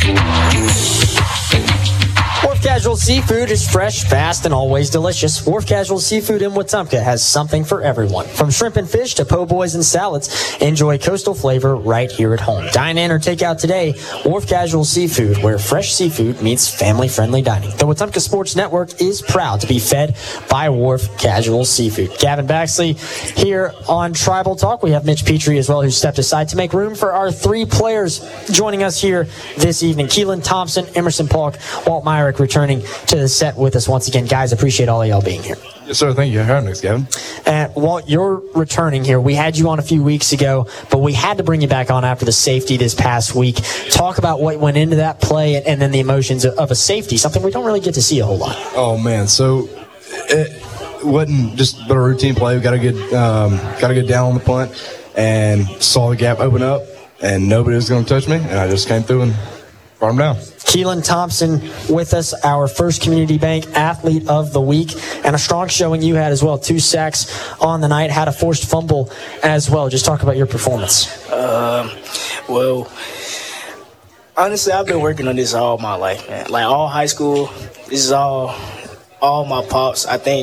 Wharf Casual Seafood is fresh, fast, and always delicious. Wharf Casual Seafood in Wetumpka has something for everyone. From shrimp and fish to po' boys and salads, enjoy coastal flavor right here at home. Dine in or take out today. Wharf Casual Seafood, where fresh seafood meets family-friendly dining. The Wetumpka Sports Network is proud to be fed by Wharf Casual Seafood. Gavin Baxley here on Tribal Talk. We have Mitch Petrie as well, who stepped aside to make room for our three players joining us here this evening. Keelan Thompson, Emerson Polk, Walt Myrick returning to the set with us once again. Guys, appreciate all of y'all being here. Yes, sir. Thank you for having us, Gavin. Walt, you're returning here. We had you on a few weeks ago, but we had to bring you back on after the safety this past week. Talk about what went into that play and then the emotions of a safety, something we don't really get to see a whole lot. Oh, man. So it wasn't just but a routine play. We got to get down on the punt and saw the gap open up, and nobody was going to touch me, and I just came through and brought him down. Keelan Thompson with us, our first Community Bank Athlete of the Week, and a strong showing you had as well. 2 sacks on the night, had a forced fumble as well. Just talk about your performance. Well, honestly, I've been working on this all my life, man. Like all high school, this is all my pops. I think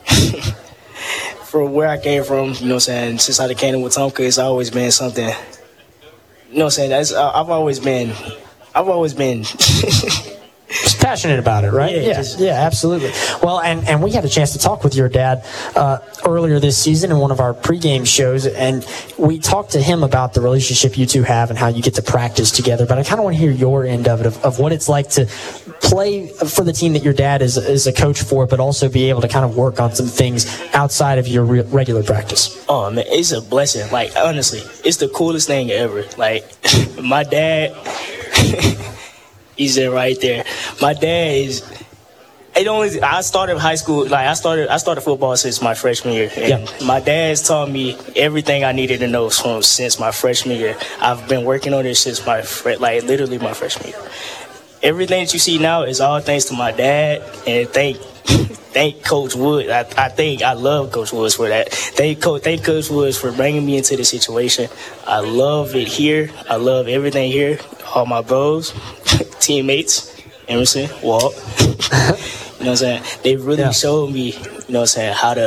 from where I came from, you know what I'm saying, since I came to Wetumpka, it's always been something, you know what I'm saying, I've always been Just passionate about it, right? Yeah, absolutely. Well, and we had a chance to talk with your dad earlier this season in one of our pregame shows, and we talked to him about the relationship you two have and how you get to practice together. But I kind of want to hear your end of it, of what it's like to play for the team that your dad is a coach for, but also be able to kind of work on some things outside of your regular practice. Oh, man, it's a blessing. Like, honestly, it's the coolest thing ever. Like, my dad... He's there right there. My dad is. I started high school. Like I started football since my freshman year, and my dad's taught me everything I needed to know since my freshman year. I've been working on this since literally my freshman year. Everything that you see now is all thanks to my dad, and thank Coach Wood. I love Coach Woods for that. Thank Coach Woods for bringing me into the situation. I love it here. I love everything here. All my bros, teammates, Emerson, Walt. You know what I'm saying? They really showed me, you know what I'm saying, how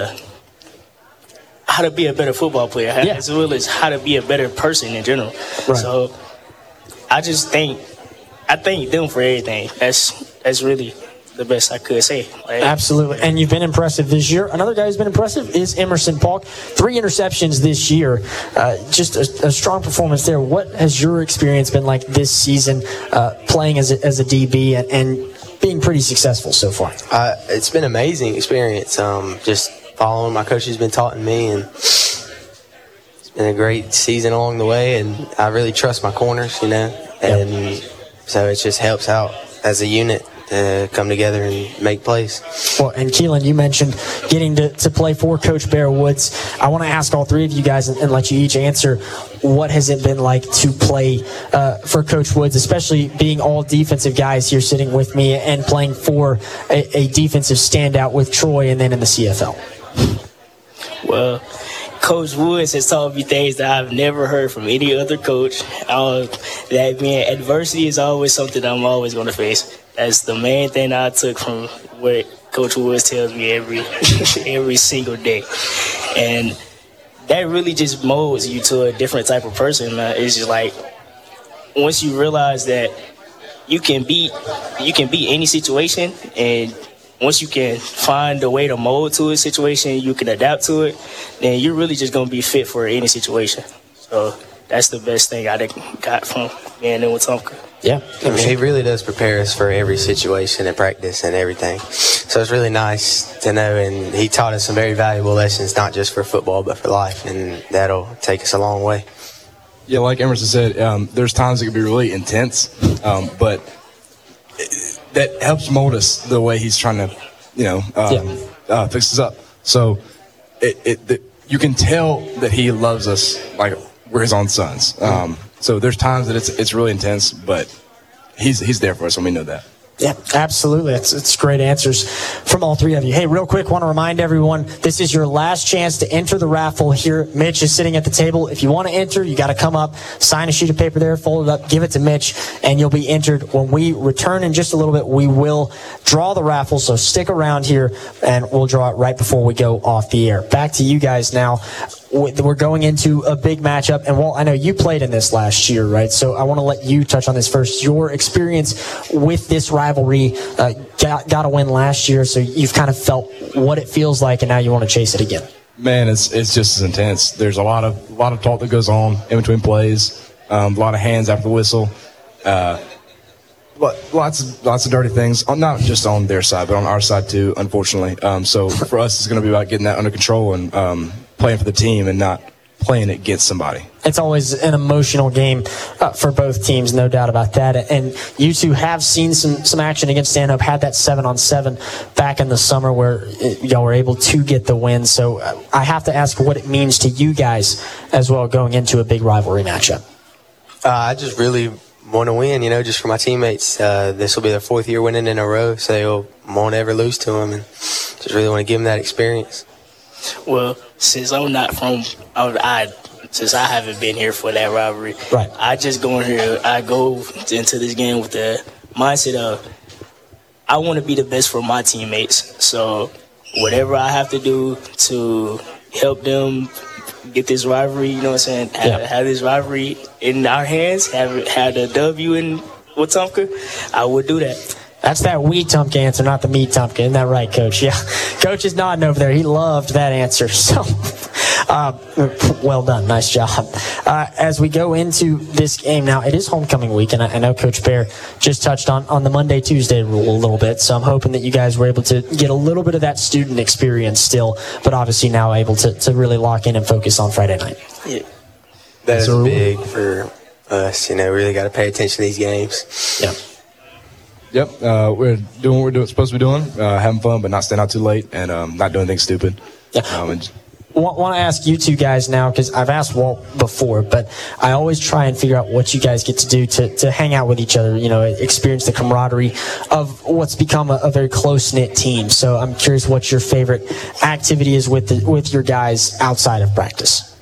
to be a better football player, as well as how to be a better person in general. Right. So I thank them for everything. That's really the best I could say. Absolutely. And you've been impressive this year. Another guy who's been impressive is Emerson Paulk. 3 interceptions this year. Just a strong performance there. What has your experience been like this season playing as a DB and being pretty successful so far? It's been an amazing experience. Just following my coach has been taught me, and it's been a great season along the way, and I really trust my corners, and so it just helps out as a unit to come together and make plays. Well, and Keelan, you mentioned getting to play for Coach Bear Woods. I want to ask all three of you guys and let you each answer, what has it been like to play for Coach Woods, especially being all defensive guys here sitting with me and playing for a defensive standout with Troy and then in the CFL? Well, Coach Woods has taught me things that I've never heard from any other coach. That being adversity is always something I'm always going to face. That's the main thing I took from what Coach Woods tells me every single day. And that really just molds you to a different type of person, man. It's just like, once you realize that you can beat any situation, and once you can find a way to mold to a situation, you can adapt to it, then you're really just going to be fit for any situation. So that's the best thing I got from being in Wetumpka. Yeah. I mean, he really does prepare us for every situation and practice and everything. So it's really nice to know, and he taught us some very valuable lessons, not just for football, but for life, and that'll take us a long way. Yeah, like Emerson said, there's times it can be really intense, but that helps mold us the way he's trying to, fix us up. So you can tell that he loves us like we're his own sons. So there's times that it's really intense, but he's there for us, and we know that. Yeah, absolutely. It's great answers from all three of you. Hey, real quick, want to remind everyone, this is your last chance to enter the raffle here. Mitch is sitting at the table. If you want to enter, you got to come up, sign a sheet of paper there, fold it up, give it to Mitch, and you'll be entered. When we return in just a little bit, we will draw the raffle, so stick around here, and we'll draw it right before we go off the air. Back to you guys now. We're going into a big matchup, and Walt, I know you played in this last year, right? So I want to let you touch on this first. Your experience with this rivalry, got a win last year, so you've kind of felt what it feels like, and now you want to chase it again. Man, it's just as intense. There's a lot of talk that goes on in between plays, a lot of hands after the whistle, lots of dirty things, not just on their side, but on our side too, unfortunately. So for us, it's going to be about getting that under control and playing for the team and not playing against somebody. It's always an emotional game for both teams, no doubt about that. And you two have seen some action against Stanhope, had that 7-on-7 back in the summer where y'all were able to get the win. So I have to ask what it means to you guys as well going into a big rivalry matchup. I just really want to win, just for my teammates. This will be their 4th year winning in a row, so they won't ever lose to them, and just really want to give them that experience. Well, since I'm not since I haven't been here for that rivalry, right. I go into this game with the mindset of I want to be the best for my teammates. So whatever I have to do to help them get this rivalry, have this rivalry in our hands, have the W in Wetumpka, I would do that. That's that Wetumpka answer, not the Meatumpka. Isn't that right, Coach? Yeah. Coach is nodding over there. He loved that answer. So, well done. Nice job. As we go into this game now, it is homecoming week, and I know Coach Bear just touched on the Monday-Tuesday rule a little bit, so I'm hoping that you guys were able to get a little bit of that student experience still, but obviously now able to really lock in and focus on Friday night. Yeah. That is big for us. Really got to pay attention to these games. Yeah. Yep, we're doing what we're supposed to be doing, having fun, but not staying out too late and not doing anything stupid. Yeah. Want to ask you two guys now, because I've asked Walt before, but I always try and figure out what you guys get to do to hang out with each other, experience the camaraderie of what's become a very close-knit team. So I'm curious what your favorite activity is with your guys outside of practice.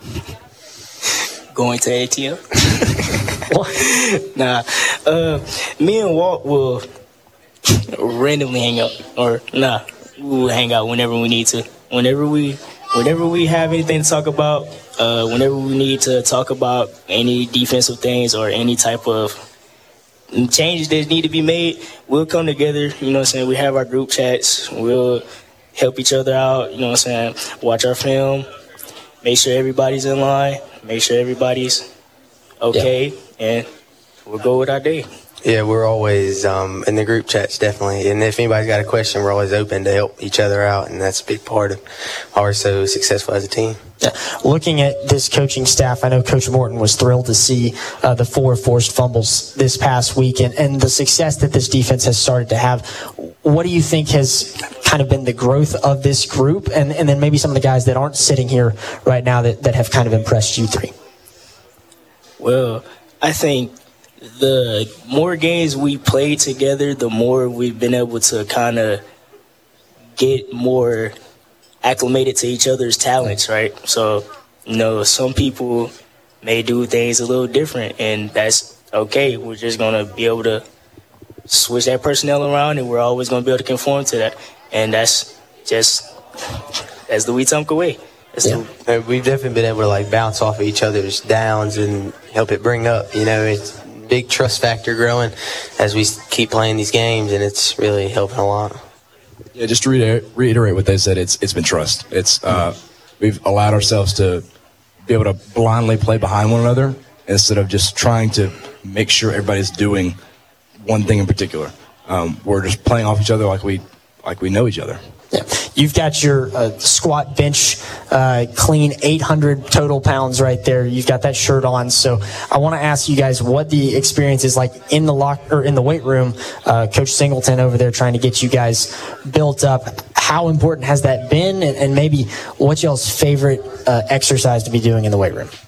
Going to ATM? Nah. Me and Walt will randomly hang out. We'll hang out whenever we need to. Whenever we have anything to talk about, whenever we need to talk about any defensive things or any type of changes that need to be made, we'll come together, We have our group chats. We'll help each other out, Watch our film, make sure everybody's in line, make sure everybody's okay, and we'll go with our day. Yeah, we're always in the group chats, definitely. And if anybody's got a question, we're always open to help each other out, and that's a big part of why we're so successful as a team. Yeah. Looking at this coaching staff, I know Coach Morton was thrilled to see the 4 forced fumbles this past week and the success that this defense has started to have. What do you think has kind of been the growth of this group, and then maybe some of the guys that aren't sitting here right now that have kind of impressed you three? Well, I think the more games we play together, the more we've been able to kind of get more acclimated to each other's talents, right? So, some people may do things a little different, and that's okay. We're just going to be able to switch that personnel around, and we're always going to be able to conform to that. And that's the Wetumpka way. We've definitely been able to bounce off of each other's downs and help it bring up. It's a big trust factor growing as we keep playing these games, and it's really helping a lot. Yeah, just to reiterate what they said, it's been trust. It's we've allowed ourselves to be able to blindly play behind one another instead of just trying to make sure everybody's doing one thing in particular. We're just playing off each other like we know each other. Yeah. You've got your squat bench clean 800 total pounds right there. You've got that shirt on. So I want to ask you guys what the experience is like in the weight room. Coach Singleton over there trying to get you guys built up. How important has that been? And maybe what's y'all's favorite exercise to be doing in the weight room?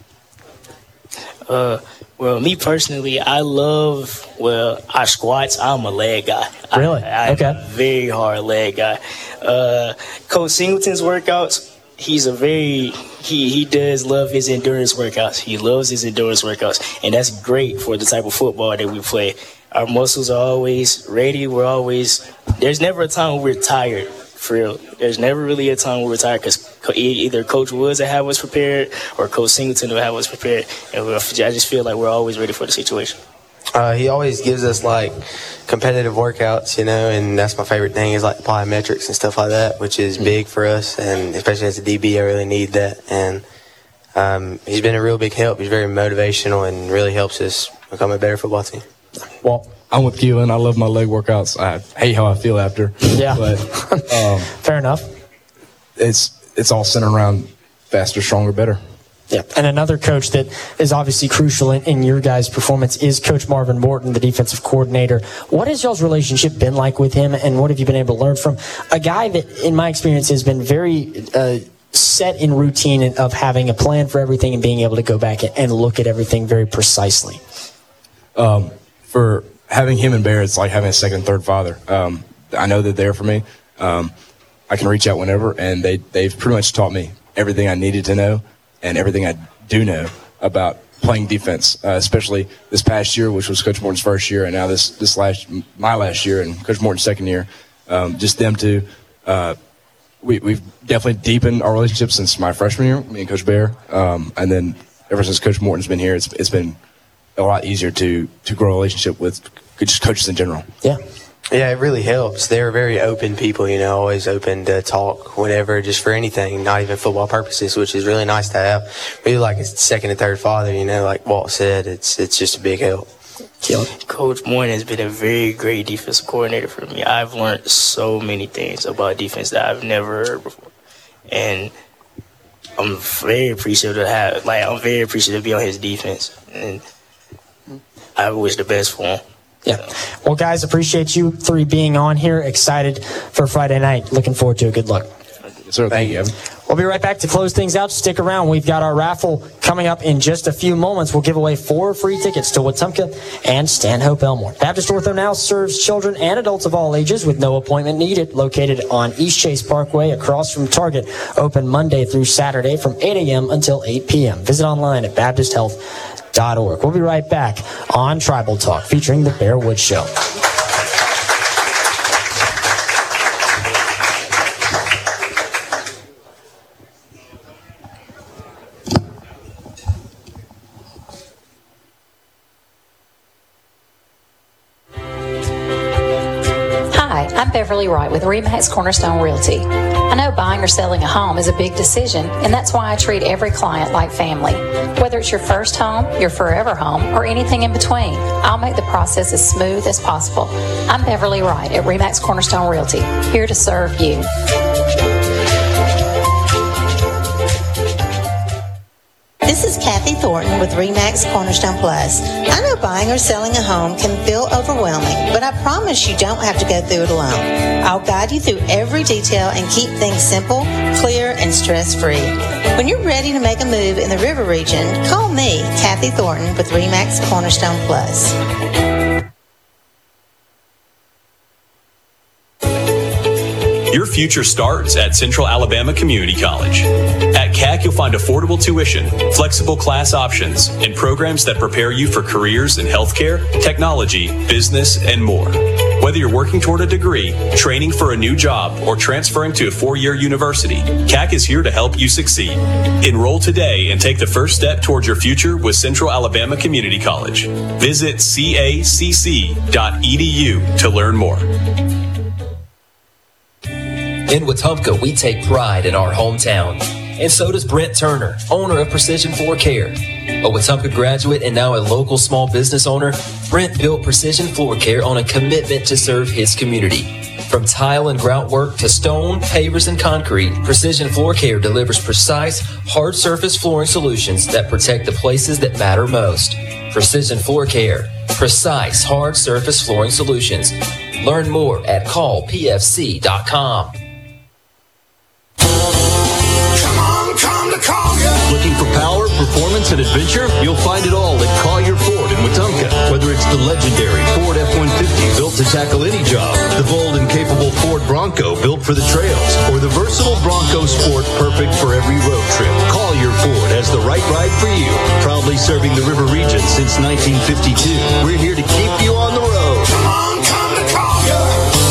Well, me personally, I love our squats. I'm a leg guy. Really? I'm okay. a very hard leg guy. Coach Singleton's workouts, he does love his endurance workouts. He loves his endurance workouts, and that's great for the type of football that we play. Our muscles are always ready. There's never a time when we're tired. For real. There's never really a time where we're tired because either Coach Woods will have us prepared or Coach Singleton will have us prepared. And I just feel like we're always ready for the situation. He always gives us competitive workouts, and that's my favorite thing is plyometrics and stuff like that, which is big for us, and especially as a DB, I really need that. And he's been a real big help. He's very motivational and really helps us become a better football team. Well, I'm with Keelan. I love my leg workouts. I hate how I feel after. Yeah. But fair enough. It's all centered around faster, stronger, better. Yeah, and another coach that is obviously crucial in your guys' performance is Coach Marvin Morton, the defensive coordinator. What has y'all's relationship been like with him, and what have you been able to learn from a guy that, in my experience, has been very set in routine of having a plan for everything and being able to go back and look at everything very precisely? For having him and Bear, it's like having a second, third father. I know they're there for me. I can reach out whenever, and they've pretty much taught me everything I needed to know and everything I do know about playing defense, especially this past year, which was Coach Morton's first year, and now my last year and Coach Morton's second year. Just them two. We've definitely deepened our relationship since my freshman year, me and Coach Bear, and then ever since Coach Morton's been here, it's been a lot easier to grow a relationship with just coaches in general. Yeah. Yeah, it really helps. They're very open people, always open to talk, whatever, just for anything, not even football purposes, which is really nice to have. Really like a second and third father, like Walt said, it's just a big help. Coach Moyne has been a very great defensive coordinator for me. I've learned so many things about defense that I've never heard before. And I'm very appreciative to be on his defense. And I wish the best for him. Yeah. Well, guys, appreciate you three being on here. Excited for Friday night. Looking forward to it. Good luck. Yes, sir. Thank you. We'll be right back to close things out. Stick around. We've got our raffle coming up in just a few moments. We'll give away 4 free tickets to Wetumpka and Stanhope Elmore. Baptist Ortho now serves children and adults of all ages with no appointment needed. Located on East Chase Parkway across from Target. Open Monday through Saturday from 8 a.m. until 8 p.m. Visit online at baptisthealth.org. We'll be right back on Tribal Talk featuring the Bear Woods Show. I'm Beverly Wright with RE/MAX Cornerstone Realty. I know buying or selling a home is a big decision, and that's why I treat every client like family. Whether it's your first home, your forever home, or anything in between, I'll make the process as smooth as possible. I'm Beverly Wright at RE/MAX Cornerstone Realty, here to serve you. This is Kathy Thornton with RE/MAX Cornerstone Plus. I know buying or selling a home can feel overwhelming, but I promise you don't have to go through it alone. I'll guide you through every detail and keep things simple, clear, and stress-free. When you're ready to make a move in the River region, call me, Kathy Thornton, with RE/MAX Cornerstone Plus. Your future starts at Central Alabama Community College. At CAC, you'll find affordable tuition, flexible class options, and programs that prepare you for careers in healthcare, technology, business, and more. Whether you're working toward a degree, training for a new job, or transferring to a 4-year university, CAC is here to help you succeed. Enroll today and take the first step towards your future with Central Alabama Community College. Visit cacc.edu to learn more. In Wetumpka, we take pride in our hometown. And so does Brent Turner, owner of Precision Floor Care. A Wetumpka graduate and now a local small business owner, Brent built Precision Floor Care on a commitment to serve his community. From tile and grout work to stone, pavers, and concrete, Precision Floor Care delivers precise, hard surface flooring solutions that protect the places that matter most. Precision Floor Care. Precise, hard surface flooring solutions. Learn more at callpfc.com. Come to Collier. Looking for power, performance, and adventure? You'll find it all at Collier Ford in Wetumpka. Whether it's the legendary Ford F-150 built to tackle any job, the bold and capable Ford Bronco built for the trails, or the versatile Bronco Sport perfect for every road trip, Collier Ford has the right ride for you. Proudly serving the River region since 1952. We're here to keep you on the road. Come to Collier.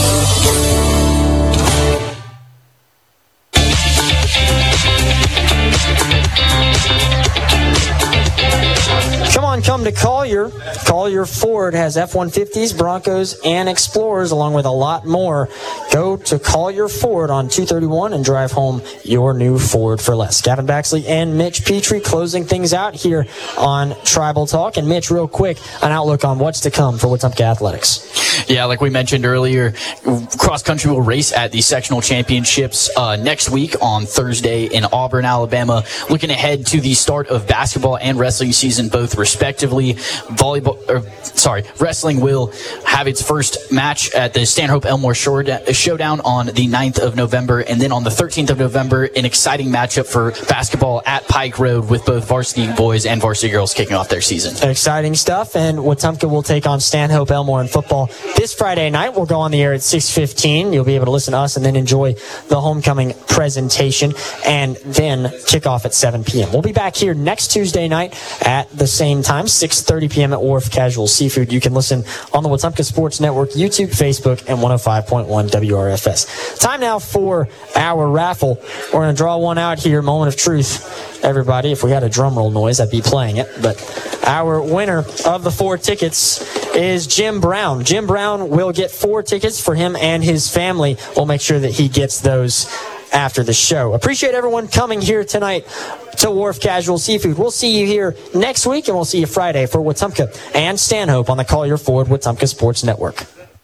Come to Collier. Collier Ford has F-150s, Broncos, and Explorers, along with a lot more. Go to Collier Ford on 231 and drive home your new Ford for less. Gavin Baxley and Mitch Petrie closing things out here on Tribal Talk. And Mitch, real quick, an outlook on what's to come for Wetumpka Athletics. Yeah, like we mentioned earlier, cross country will race at the sectional championships next week on Thursday in Auburn, Alabama. Looking ahead to the start of basketball and wrestling season, both respectively. Wrestling will have its first match at the Stanhope Elmore Showdown on the 9th of November, and then on the 13th of November, an exciting matchup for basketball at Pike Road with both varsity boys and varsity girls kicking off their season. Exciting stuff, and Wetumpka will take on Stanhope Elmore in football this Friday night. We'll go on the air at 6:15. You'll be able to listen to us and then enjoy the homecoming presentation, and then kick off at 7 p.m. We'll be back here next Tuesday night at the same time, 6:30 7:30 p.m. at Wharf Casual Seafood. You can listen on the Wetumpka Sports Network, YouTube, Facebook, and 105.1 WRFS. Time now for our raffle. We're going to draw one out here, moment of truth, everybody. If we had a drum roll noise, I'd be playing it. But our winner of the 4 tickets is Jim Brown. Jim Brown will get 4 tickets for him and his family. We'll make sure that he gets those after the show. Appreciate everyone coming here tonight to Wharf Casual Seafood. We'll see you here next week, and we'll see you Friday for Wetumpka and Stanhope on the Collier Ford Wetumpka Sports Network.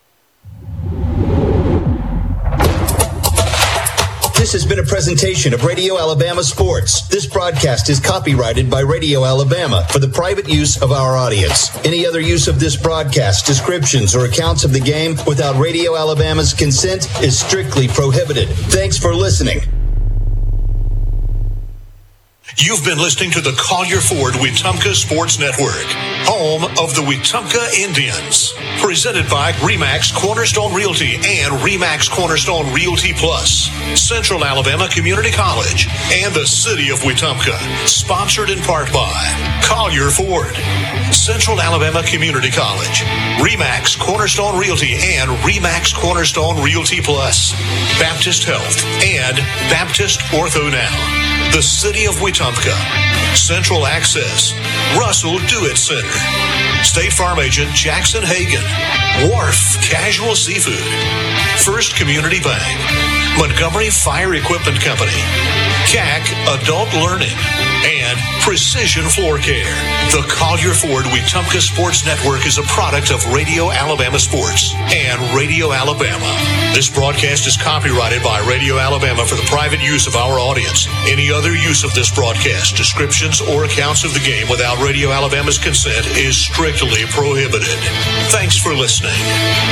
This has been a presentation of Radio Alabama Sports. This broadcast is copyrighted by Radio Alabama for the private use of our audience. Any other use of this broadcast, descriptions, or accounts of the game without Radio Alabama's consent is strictly prohibited. Thanks for listening. You've been listening to the Collier Ford Wetumpka Sports Network, home of the Wetumpka Indians. Presented by RE/MAX Cornerstone Realty and RE/MAX Cornerstone Realty Plus, Central Alabama Community College, and the City of Wetumpka. Sponsored in part by Collier Ford, Central Alabama Community College, RE/MAX Cornerstone Realty and RE/MAX Cornerstone Realty Plus, Baptist Health, and Baptist Ortho Now. The City of Wetumpka, Central Access, Russell Do-It Center, State Farm Agent Jackson Hagan, Wharf Casual Seafood, First Community Bank, Montgomery Fire Equipment Company, CAC Adult Learning, and Precision Floor Care. The Collier Ford Wetumpka Sports Network is a product of Radio Alabama Sports and Radio Alabama. This broadcast is copyrighted by Radio Alabama for the private use of our audience. Any other use of this broadcast, descriptions, or accounts of the game without Radio Alabama's consent is strictly prohibited. Thanks for listening.